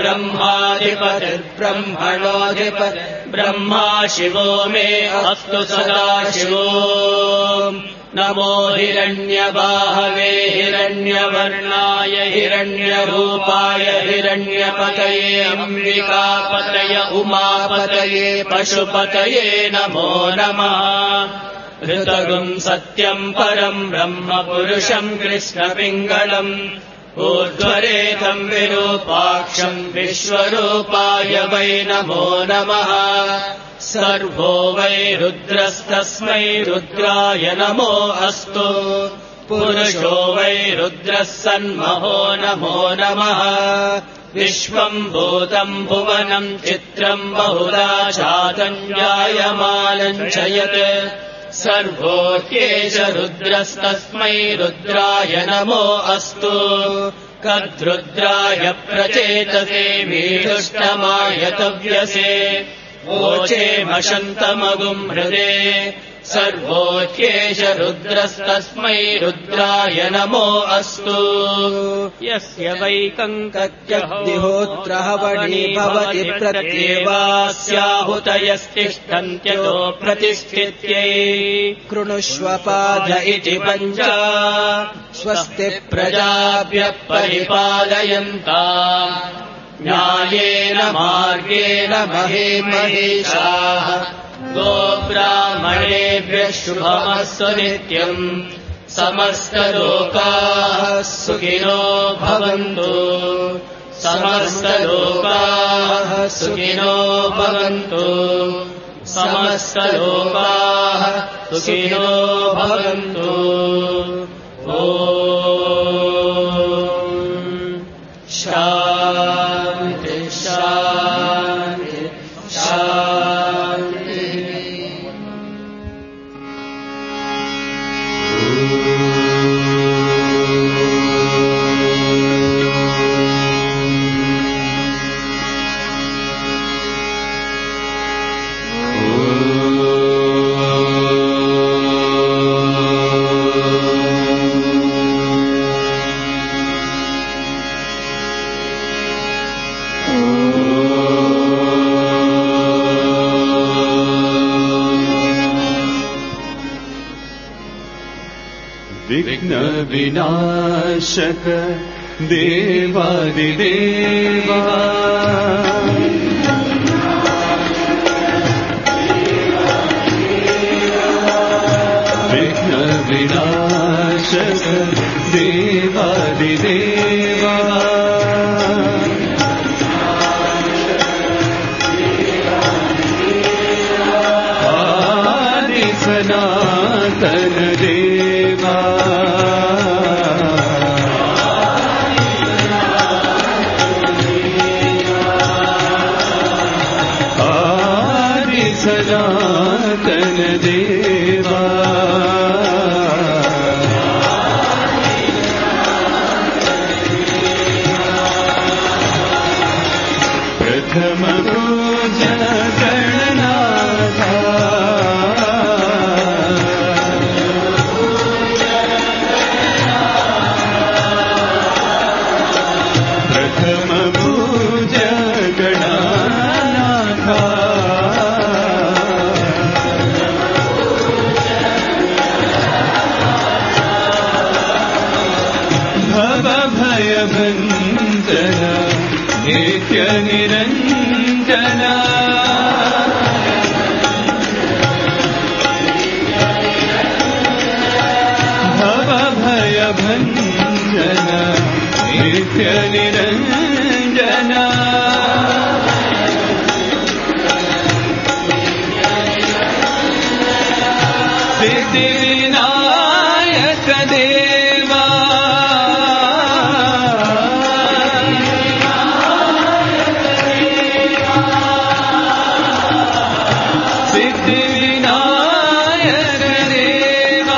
బ్రహ్మాధిపతిర్బ్రహ్మణోధిపతి బ్రహ్మా శివో మే అస్తు సదాశివో. నమో హిరణ్యబాహవే హిరణ్యవర్ణాయ హిరణ్యరూపాయ హిరణ్యపతయే అంబికాపతయ ఉమాపతయే పశుపతయే నమో నమః. ఋతగుం సత్యం పరం బ్రహ్మ పురుషం కృష్ణపింగళం ఊర్ధ్వరేతం విరూపాక్షం విశ్వరూపాయ వై నమో నమః. సర్వో వై రుద్రస్తస్మై రుద్రాయ నమో అస్తు. పురుషో వై రుద్రः సన్మహో నమో నమః. విశ్వం భూతం భువనం చిత్రం బహుళా చాతం జాయమానం చ యత్ సర్వోహ్యేష రుద్రస్తస్మై రుద్రాయ నమో అస్తు. కద్రుద్రాయ ప్రచేతసే మీడుష్టమాయతవ్యసే ఓచేమశంతమగుం హృదే. సర్వోహ్యేష రుద్రస్తస్మై రుద్రాయ నమో అస్తు. యస్య వైకంకత్యగ్నిహోత్రః వణీ భవతి ప్రత్యేవాస్యాహుతయస్తిష్టంత్యతో ప్రతిష్ఠిత్యై. కృణుష్వ పాద ఇతి పంచ స్వస్తి ప్రజాభ్యః పరిపాలయంతాం న్యాయేన మార్గేణ మహే మహేషాః. గోబ్రాహ్మణేభ్యః శుభమస్తు నిత్యం. సమస్తలోకాః సుఖినో భవంతు. సమస్తలోకాః సుఖినో భవంతు. సమస్తలోకాః సుఖినో భవంతు. ఓం శాంతి శాంతి శాంతి. విఘ్న వినాశక దేవాదిదేవా విఘ్న వినాశక దేవాదిదేవా ఆది సనాతన దేవా ఆది సనాతన దేవా ప్రథమ పూజ గణనాథ ప్రథమ పూజ గణనాథ భవ భయ భంజన నిత్య నిరంజన భవ భయ భంజన నిత్య నిరంజన సిద్ధి వినాయక దేవా సిద్ధి వినాయక దేవా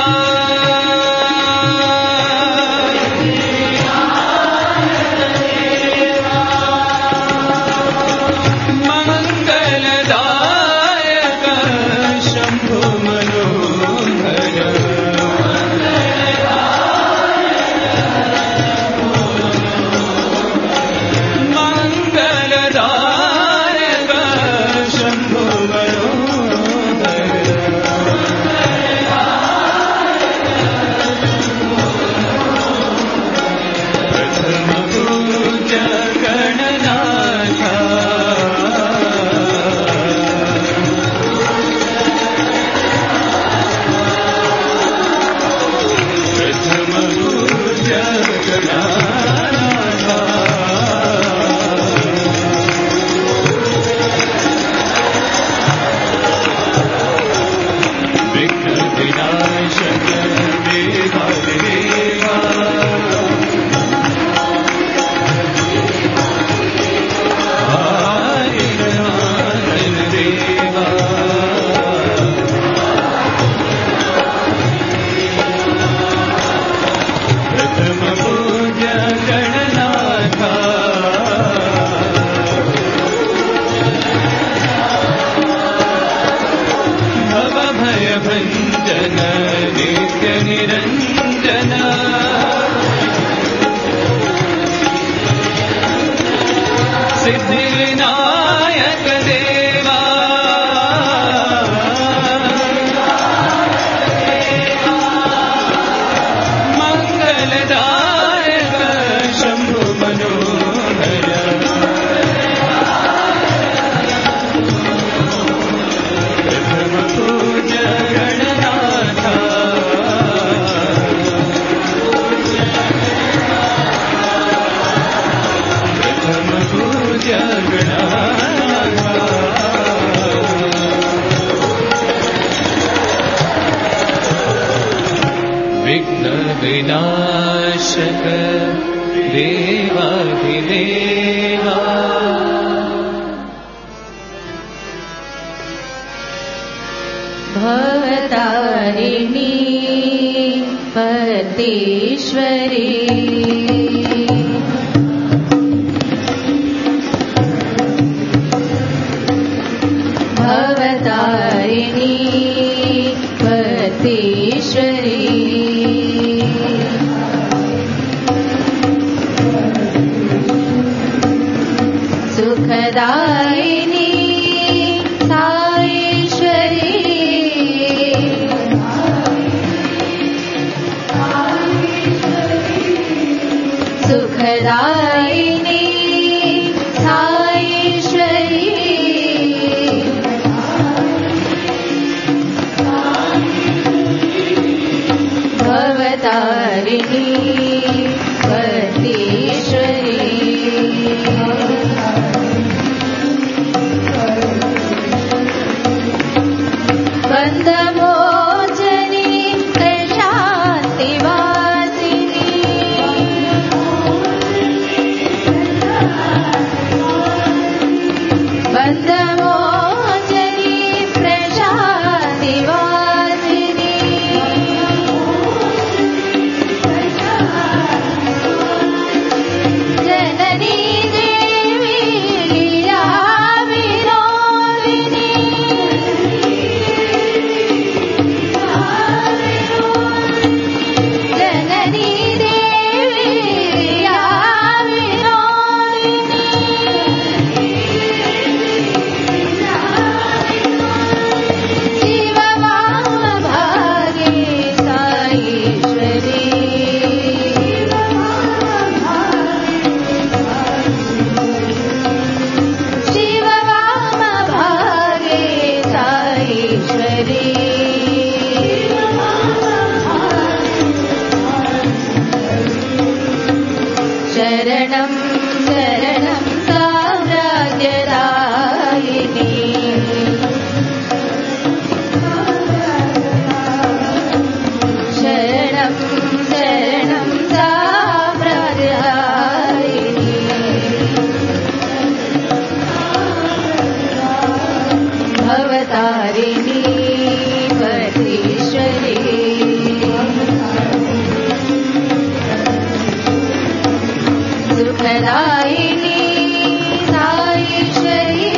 विनाशक देवाधिदेवा भवतारिणी पतेश्वरी भवतारिणी पतेश्वरी सुखदायिनी सुखदायिनी साईश्वरी भवतारिणी पतेश्वरी बन्धमोचनी प्रशान्तिवासिनी बन्धमोचनी प्रशान्तिवासिनी जननी देवी लीला विनोदिनी जननी देवी लीला विनोदिनी शिववामभागे साईश्वरी शिववामभागे साईश्वरी शरणं शरणं साम्राज्यदायिनी शरणं शरणं साम्राज्यदायिनी भवतारिणी पतेश्वरी सुखदायिनी साईश्वरी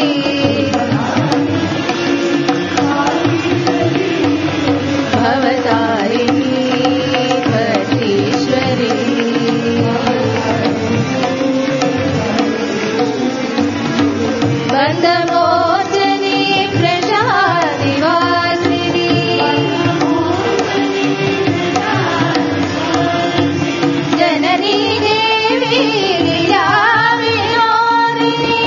भवतारिणी पतेश्वरी बन्धमोचनी प्रशान्तिवासिनी जननी देवी लीला विनोदिनी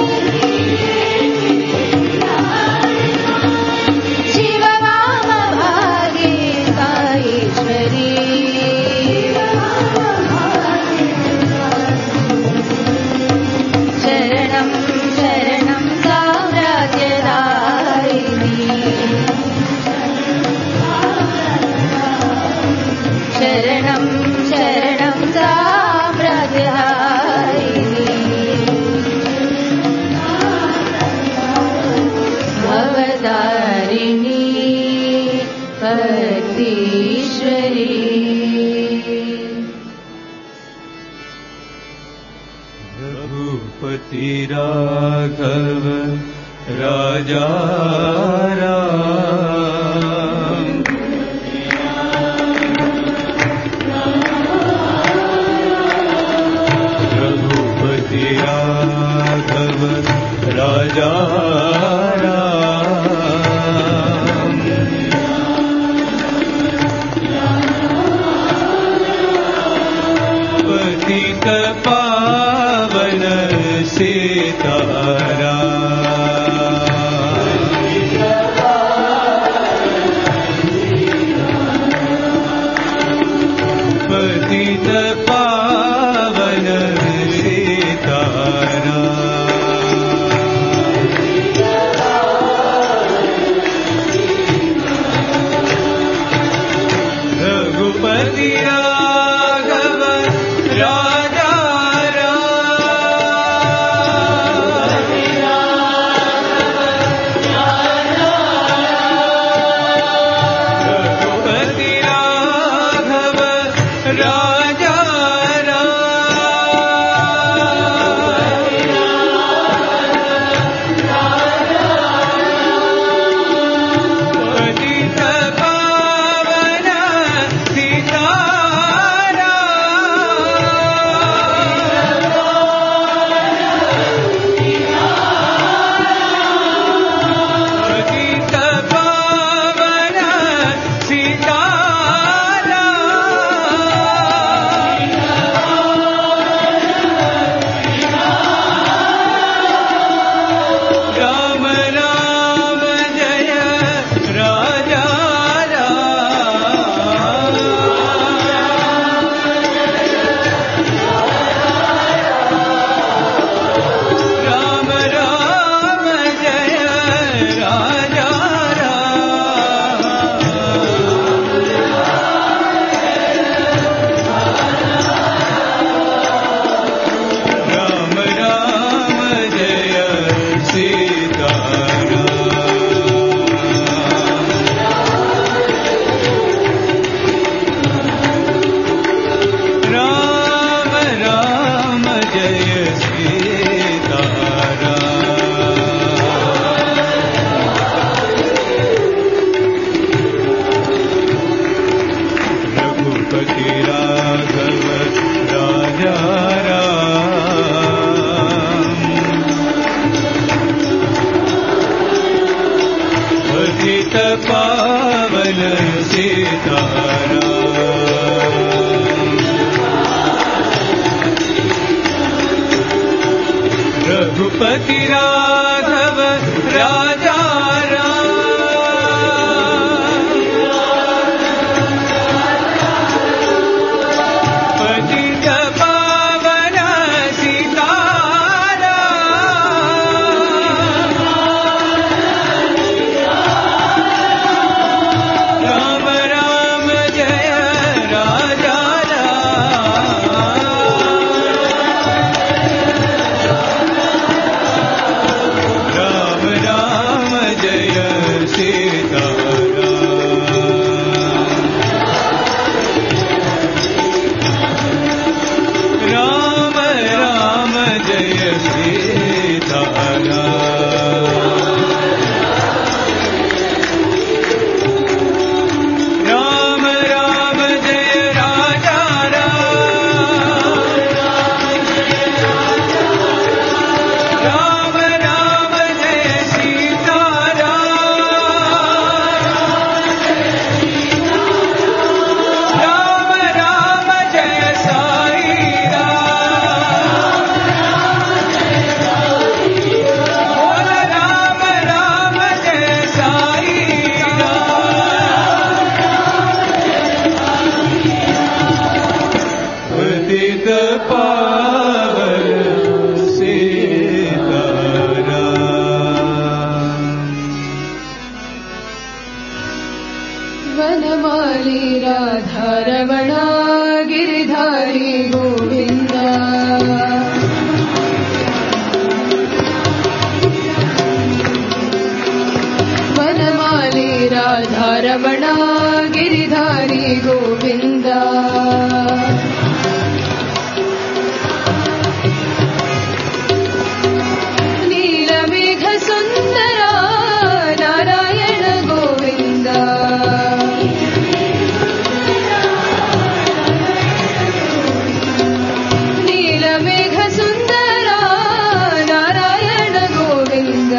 शिववामभागे साईश्वरी शरणं शरणं साम्राज्यदायिनी शरणं शरणं साम्राज्यदायिनी भवतारिणी पतेश्वरी रघुपति राघव राजा राम रघुपति राघव राजा राम पतित पावन सीताराम पतित पावन सीताराम रघुपति राघव राजा राम पतित पावन सीताराम राम राम जय राजा राम राम जय सीताराम राम राम जय सीताराम राम राम जय राजा राम राम जय सीताराम राम राम जय साई बोल राम राम जय साई पतित पावन सीताराम वनमाली राधा रमणा गिरिधारी गोविंद वनमाली राधा रमणा गिरिधारी गोविंद नीलमेघ सुंदरा नारायण गोविंद नीलमेघ सुंदरा नारायण गोविंद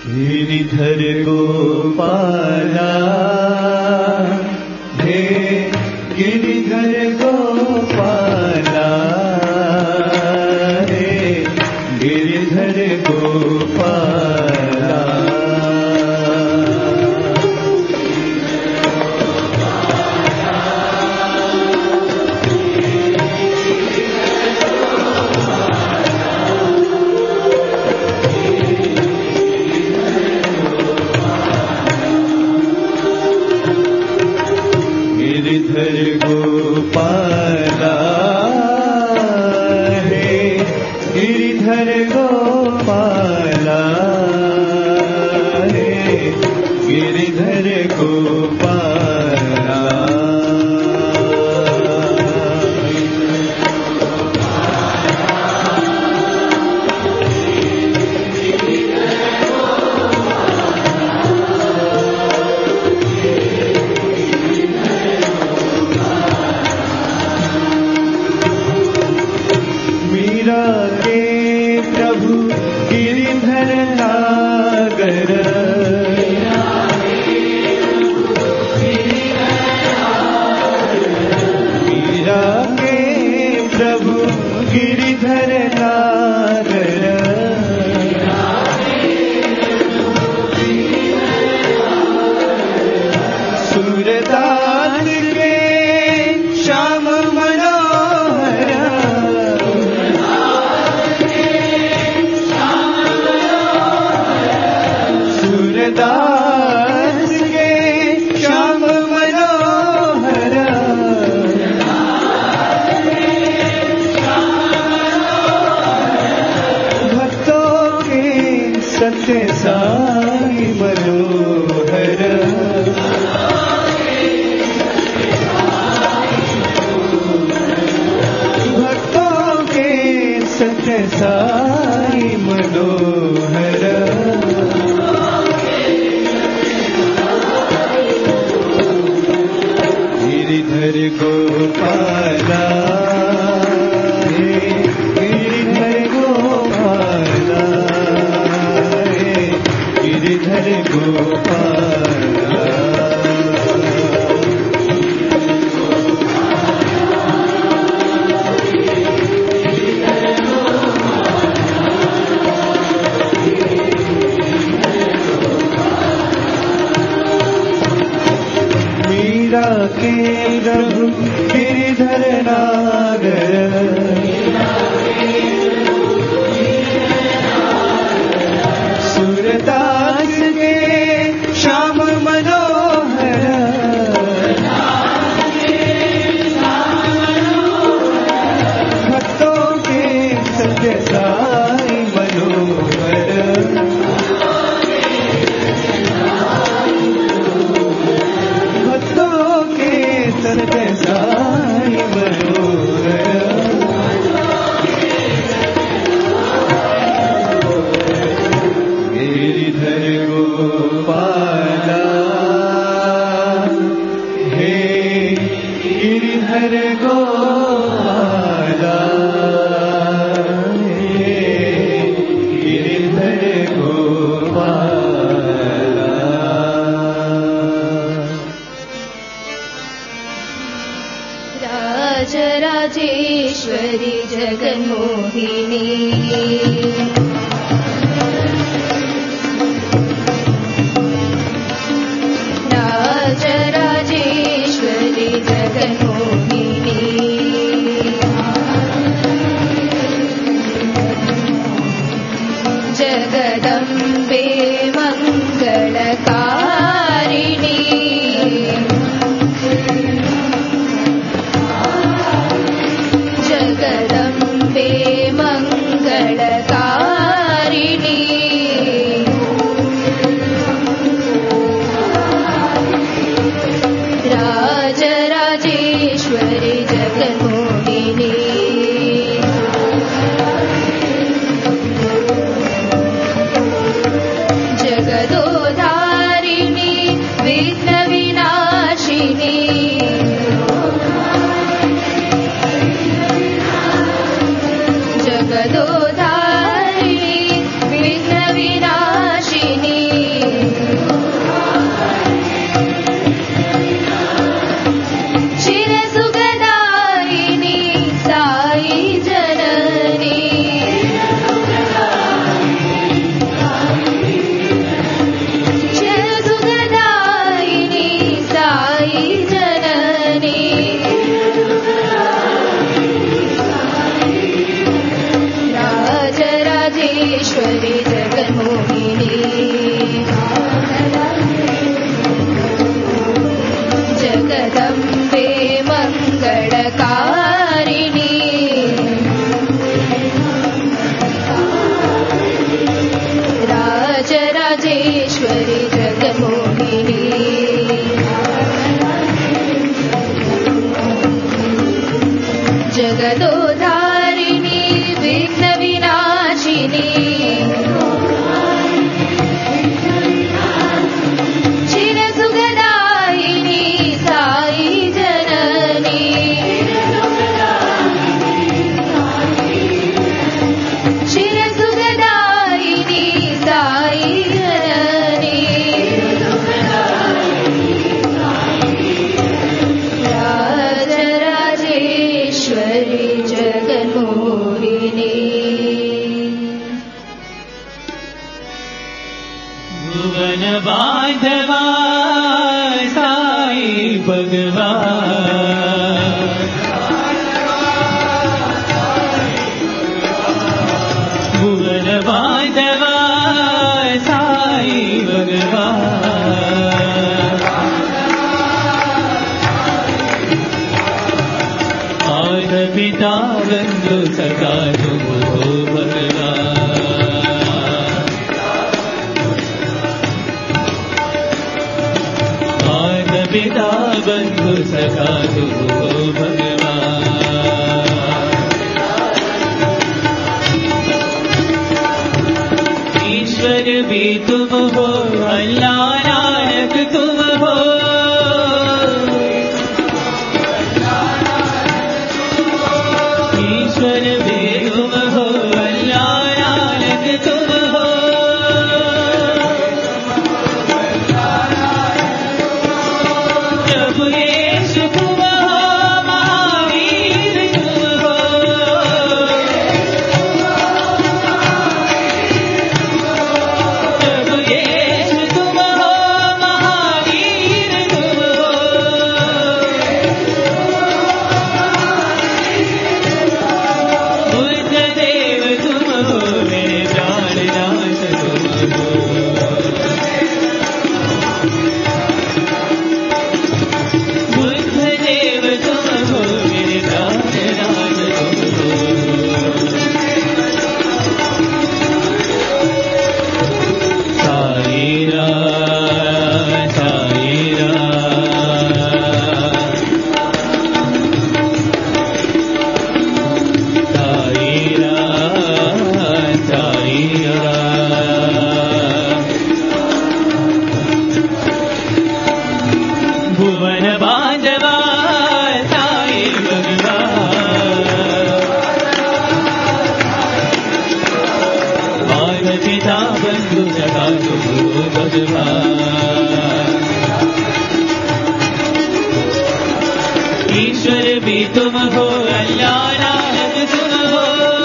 गिरिधर गोपाला हे गिरिधर गोपाला हे गिरिधर गोपाला गिरिधर गोपाला हे गिरिधर गोपाला हे गिरिधर गोपाला मीरा के प्रभु गिरिधर नागर मीरा के प्रभु गिरिधर नागर सूरदास के श्याम मनोहर सूरदास के श्याम मनोहर भक्तों के सत्य साई मनोहर भक्तों के सत्य साई मनोहर गिरिधर गोपाला हे गिरिधर गोपाला हे गिरिधर गोपाला मीरा के प्रभु गिरिधर नागर सूरदास के श्याम मनोहर भक्तों के सत्य साई मनोहर भक्तों के सत्य साई मनोहर गिरिधर गोपाला हे गिरिधर गोपाला हे गिरिधर गोपाला राजराजेश्वरी जगन्मोहिनी राजराजेश्वरी जगन्मोहिनी जगदम्बे मङ्गलकारिणी जगदम्बे मङ्गलकारिणी राजराजेश्वरी जगन्मोहिनी जगदोधारिणी विघ्नविनाशिनी जगदोधारिणी राजराजेश्वरी जगन्मोहिनी जगदम्बे मङ्गलकारिणी राजराजेश्वरी जगन्मोहिनी जगदोधारिणी विघ्न विनाशिनी चिरसुखदायिनी साई जननी चिरसुखदायिनी साई जननी राजराजेश्वरी जगन्मोहिनी भुवन बांधवा साई भगवान भुवन बांधवा साई भगवान आद पिता बंधु सदा तुम हो भगवान आद पिता बंधु सदा तुम हो भगवान ईश्वर भी तुम हो अल्लाह नानक तुम हो ईश्वर भी तुम हो अल्लाह नानक तुम हो प्रभु यीशु तुम हो महावीर तुम हो प्रभु यीशु तुम हो महावीर तुम हो बुद्ध देव तुम हो मेरे प्राणनाथ तुम हो बुद्ध देव तुम हो मेरे प्राणनाथ तुम हो साई राम साई राम साई राम साई राम भुवन बांधवा साई भगवान मात पिता बंधु सखा तुम हो भगवान ईश्वर भी तुम हो अल्लाह नानक तुम हो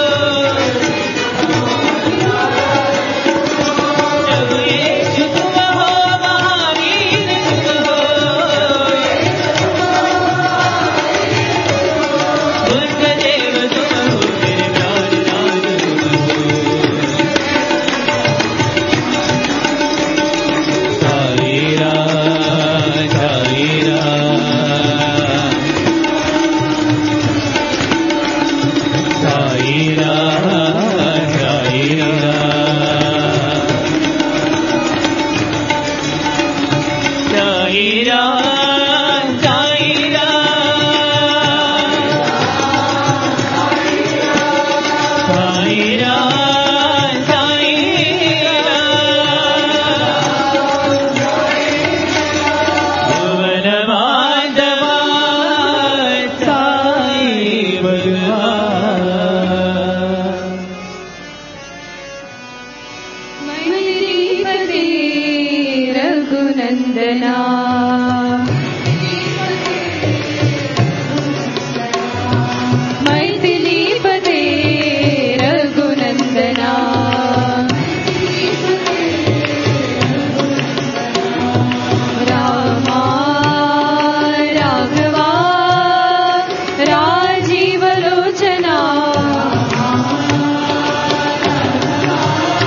प्रभु यीशु तुम हो महावीर तुम हो बुद्ध देव तुम हो मेरे प्राणनाथ तुम हो साई राम साई राम साई राम साई राम साई राम साई राम साई राम साई राम भुवन बांधवा साई भगवान मैत्रीपते रघुनन्दना मैथिलीपते रघुनन्दना रामा राघवा राजीवलोचना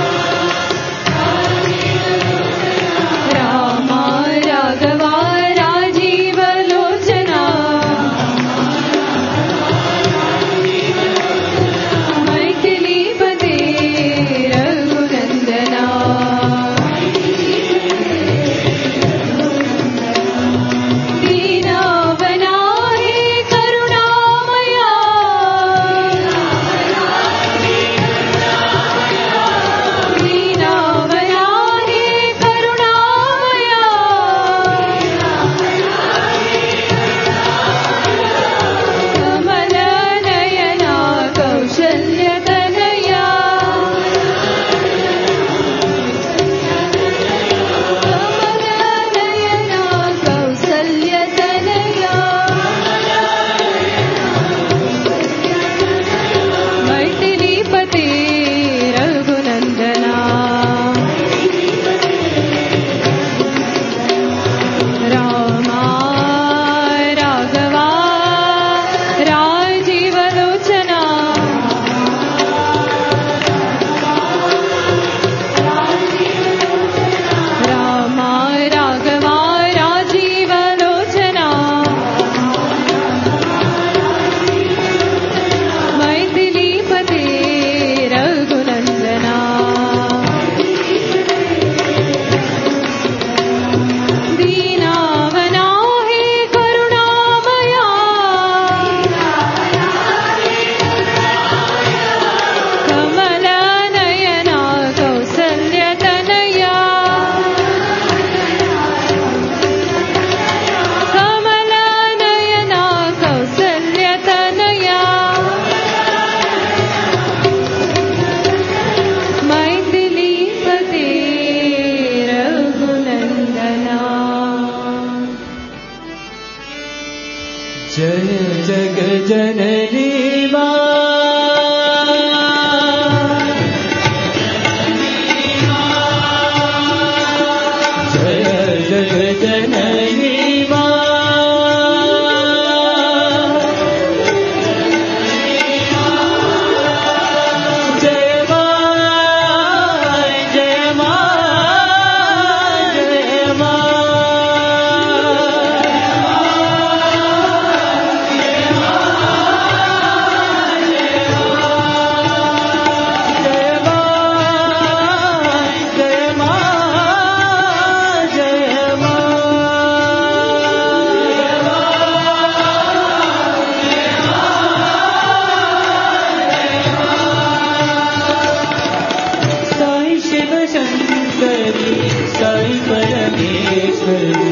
शंकरी साई परमेश्वरी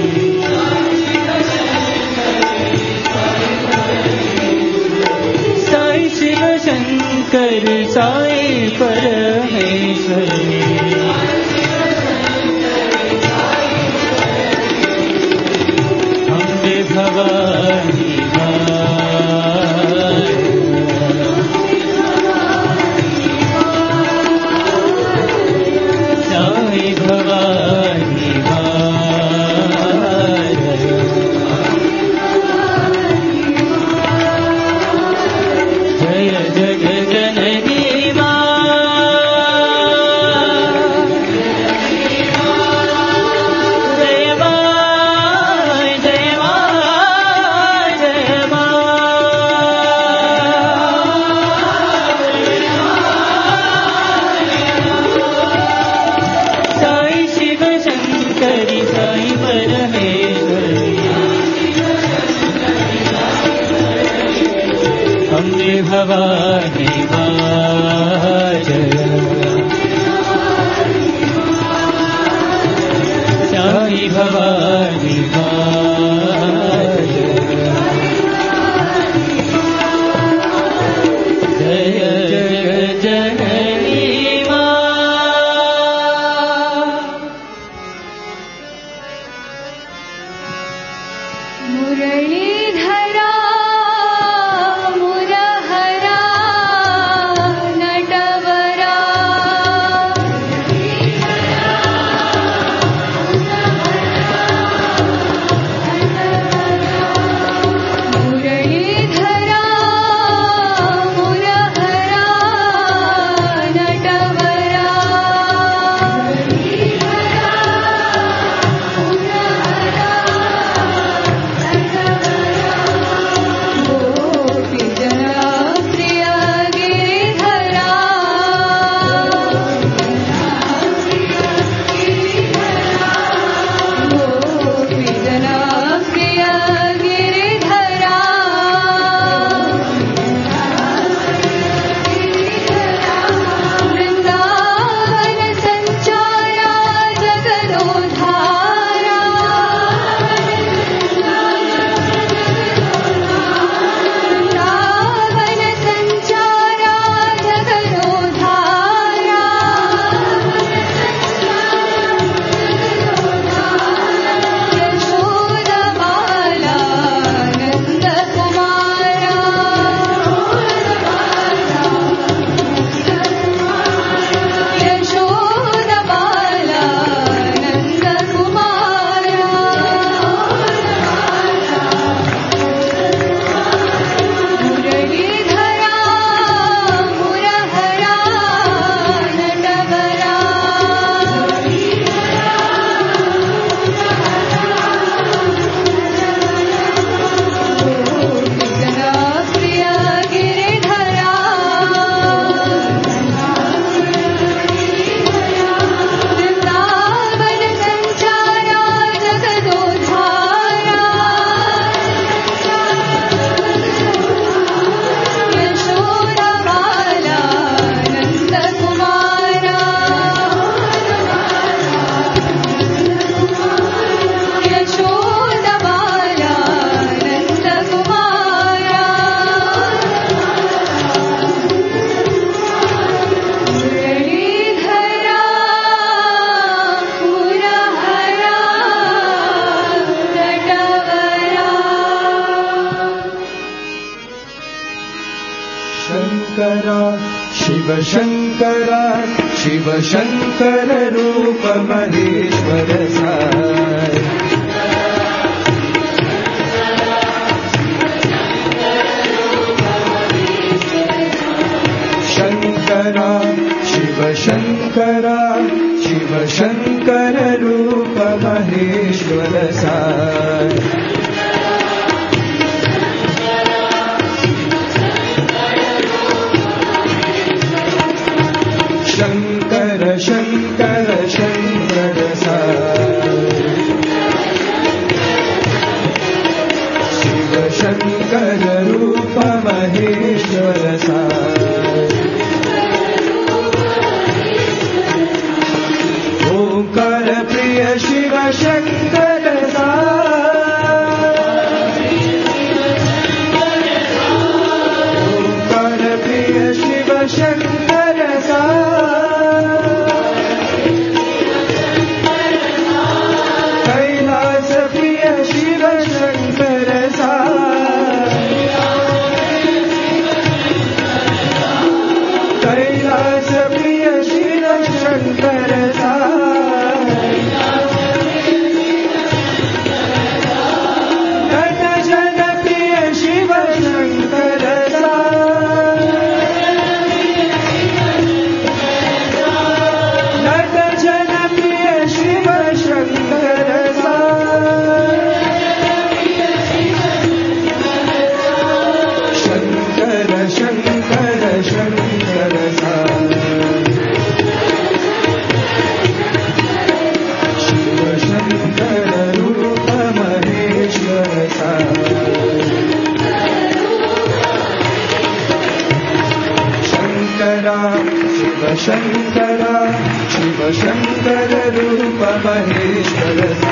साई शिव शंकर साई परमेश्वरी अम्बे भवानी साई भवानी जय जग जननी भवानी साई भवानी जय जय जननी मुरलीधरा मुरहरा नटवरा मुरलीधरा मुरहरा नटवरा शंकरा शिव शंकरा शिव शंकर रूप महेश्वर साई शंकरा शिव शंकरा शिव शंकर रूप महेश्वर साई शंकर शंकर शंकर साई शिव शंकर रूप महेश्वर साई ओम शङ्कर सा ओङ्कार प्रिय शिव शङ्कर सा कैलास प्रिय शिव शङ्कर सा कैलास प्रिय शिव शङ्कर सा नट जन प्रिय शिव शङ्कर सा नट जन प्रिय शिव शङ्कर सा शङ्कर शङ्कर शङ्कर सा शिव शङ्कर रूप महेश्वर सा शङ्करा शिव शङ्करा शिव शङ्कर रूप महेश्वर सा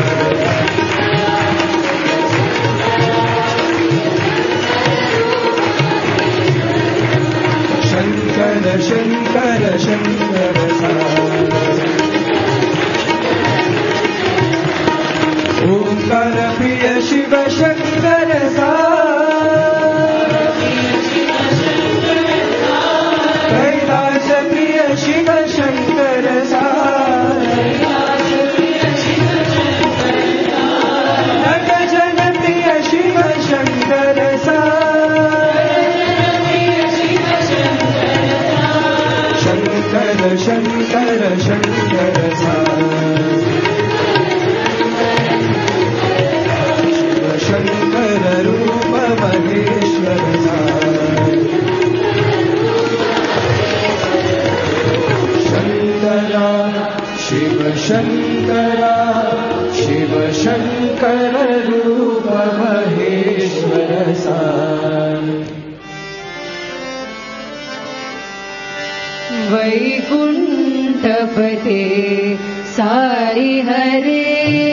शङ्कर शङ्कर शङ्कर सा ओङ्कार प्रिय शिव शङ्कर सा कैलास प्रिय शिव शङ्कर सा नट जन प्रिय शिव शङ्कर सा शङ्कर शङ्कर शङ्कर सा शिव शङ्कर रूप महेश्वर सा शङ्करा शिव शङ्करा शिव शङ्कर रूप महेश्वर सा वैकुण्ठपते साई हरे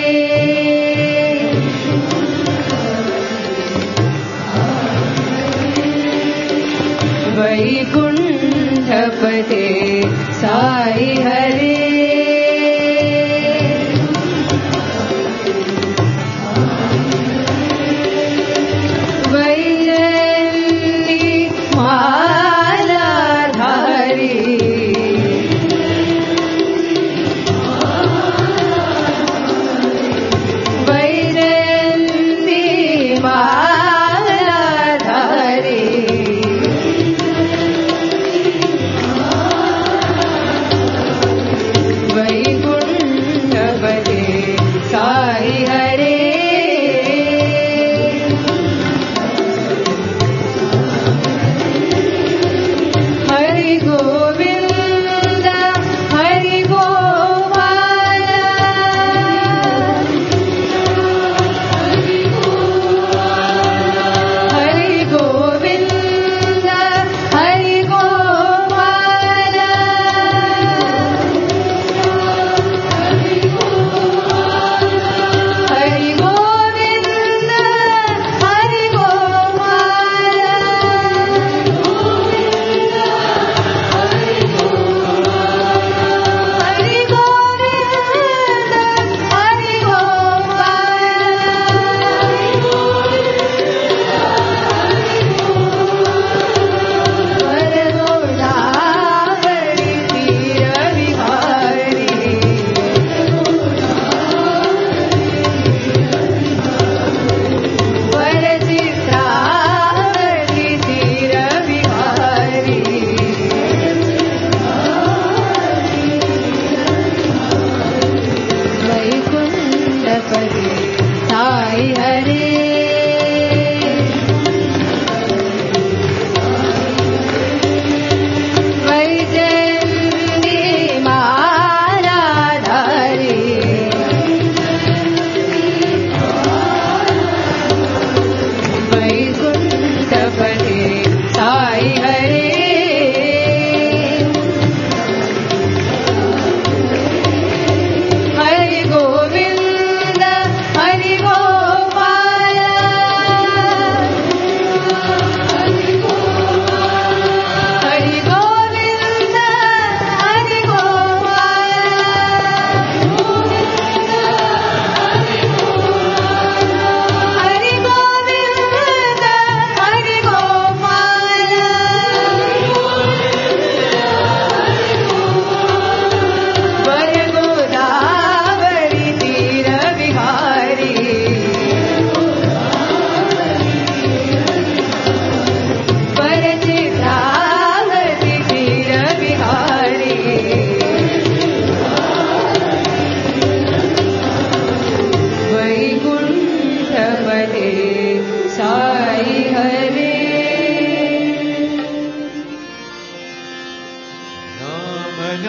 वैकुण्ठपते साई हरे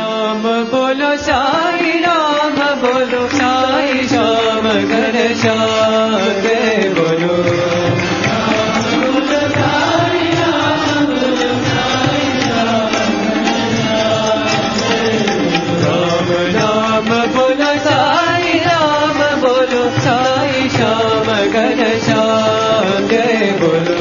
राम बोलो साई राम बोलो साई श्याम घर श्याम जय बोलो राम राम बोलो साई राम बोलो साई श्याम घर श्याम जय बोलो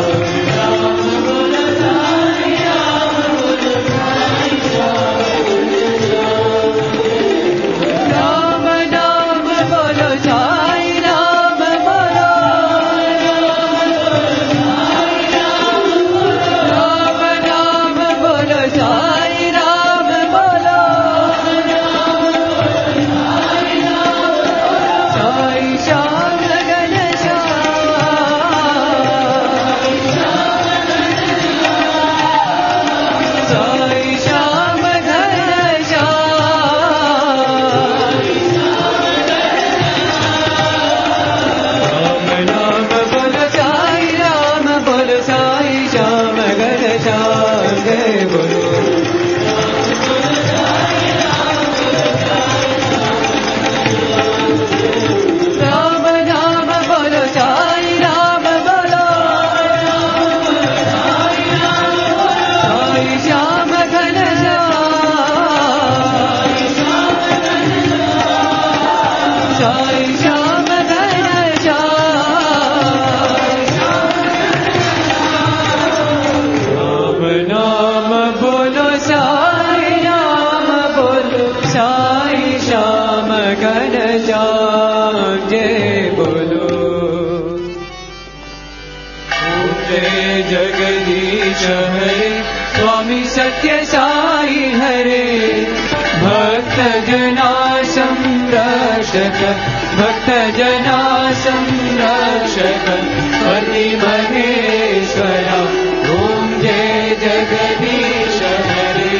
जगदीश हरे स्वामी सत्य साई हरे भक्त जना संरक्षक भक्त जना संरक्षक पति महेश्वरा ओम जय जगदीश हरे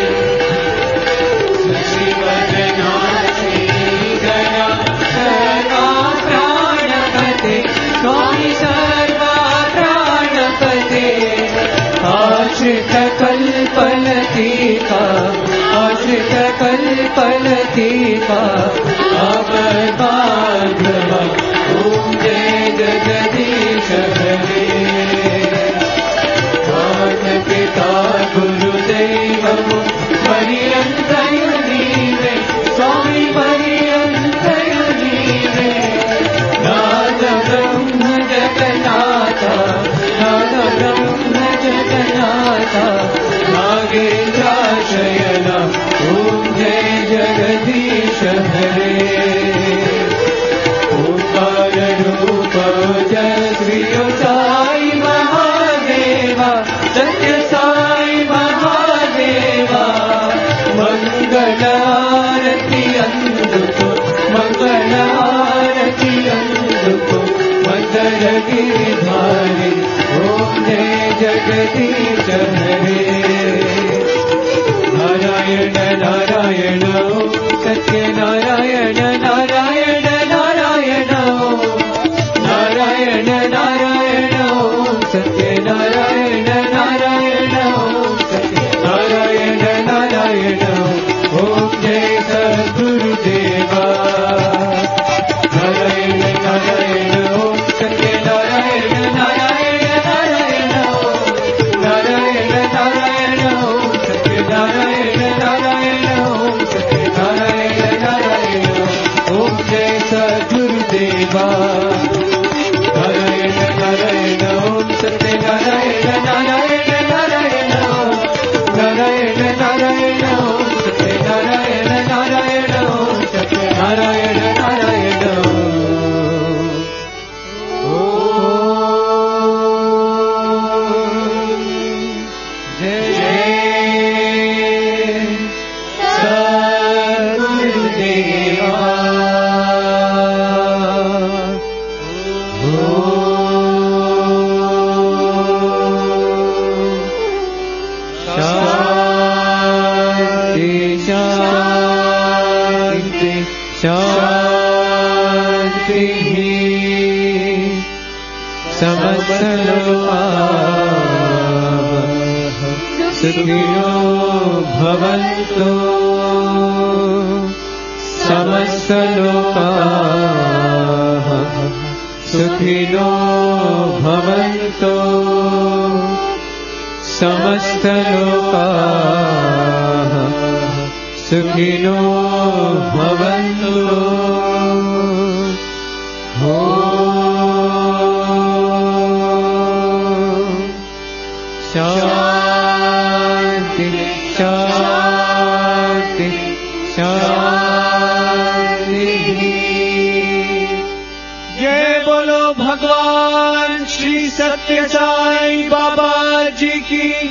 शिवजना श्रीगणा सर्वा प्राणपते स्वामी सर्वा आश्रित कल्पलतिका आश्रित कल्पलतिका आपद्बान्धवा ओम जय जगदीश हरे माता पिता गुरुदैवं पर्यन्तयुनीवे स्वामी पर्यन्तयुनीवे नाद ब्रह्म जगन्नाथा नाद ब्रह्म जगन्नाथा नागेन्द्राशयना ओम जय जगदीश हरे ओंकार रूप जय श्री साई महादेवा सत्य साई महादेवा मंगल आरती अंधुको मंगल आरती अंधुको मंगल गिरिधारी ओम जय जगदीश हरे नारायण नारायण सत्य नारायण नारायण नारायण नारायण नारायण सत्य नारायण नारायण सत्य नारायण नारायण ओम जय सद्गुरुदेवा नारायण नारायण ओम सत्य नारायण नारायण नारायण नारायण नारायण ओम सत्य नारायण नारायण ओम सत्य नारायण नारायण ओम जय सद्गुरुदेवा नारायण नारायण ओम सत्य नारायण नारायण नारायण नारायण नारायण ओम सत्य नारायण नारायण ओम सत्य नारायण नारायण जय जय सद्गुरुदेवा शांति शांति शांति समस्त सुखिनो भवन्तु समस्तलोकाः सुखिनो भवन्तु समस्तलोकाः सुखिनो भवन्तु शान्ति शान्ति शान्ति। जय बोलो भगवान श्री सत्य साई बाबा जी की।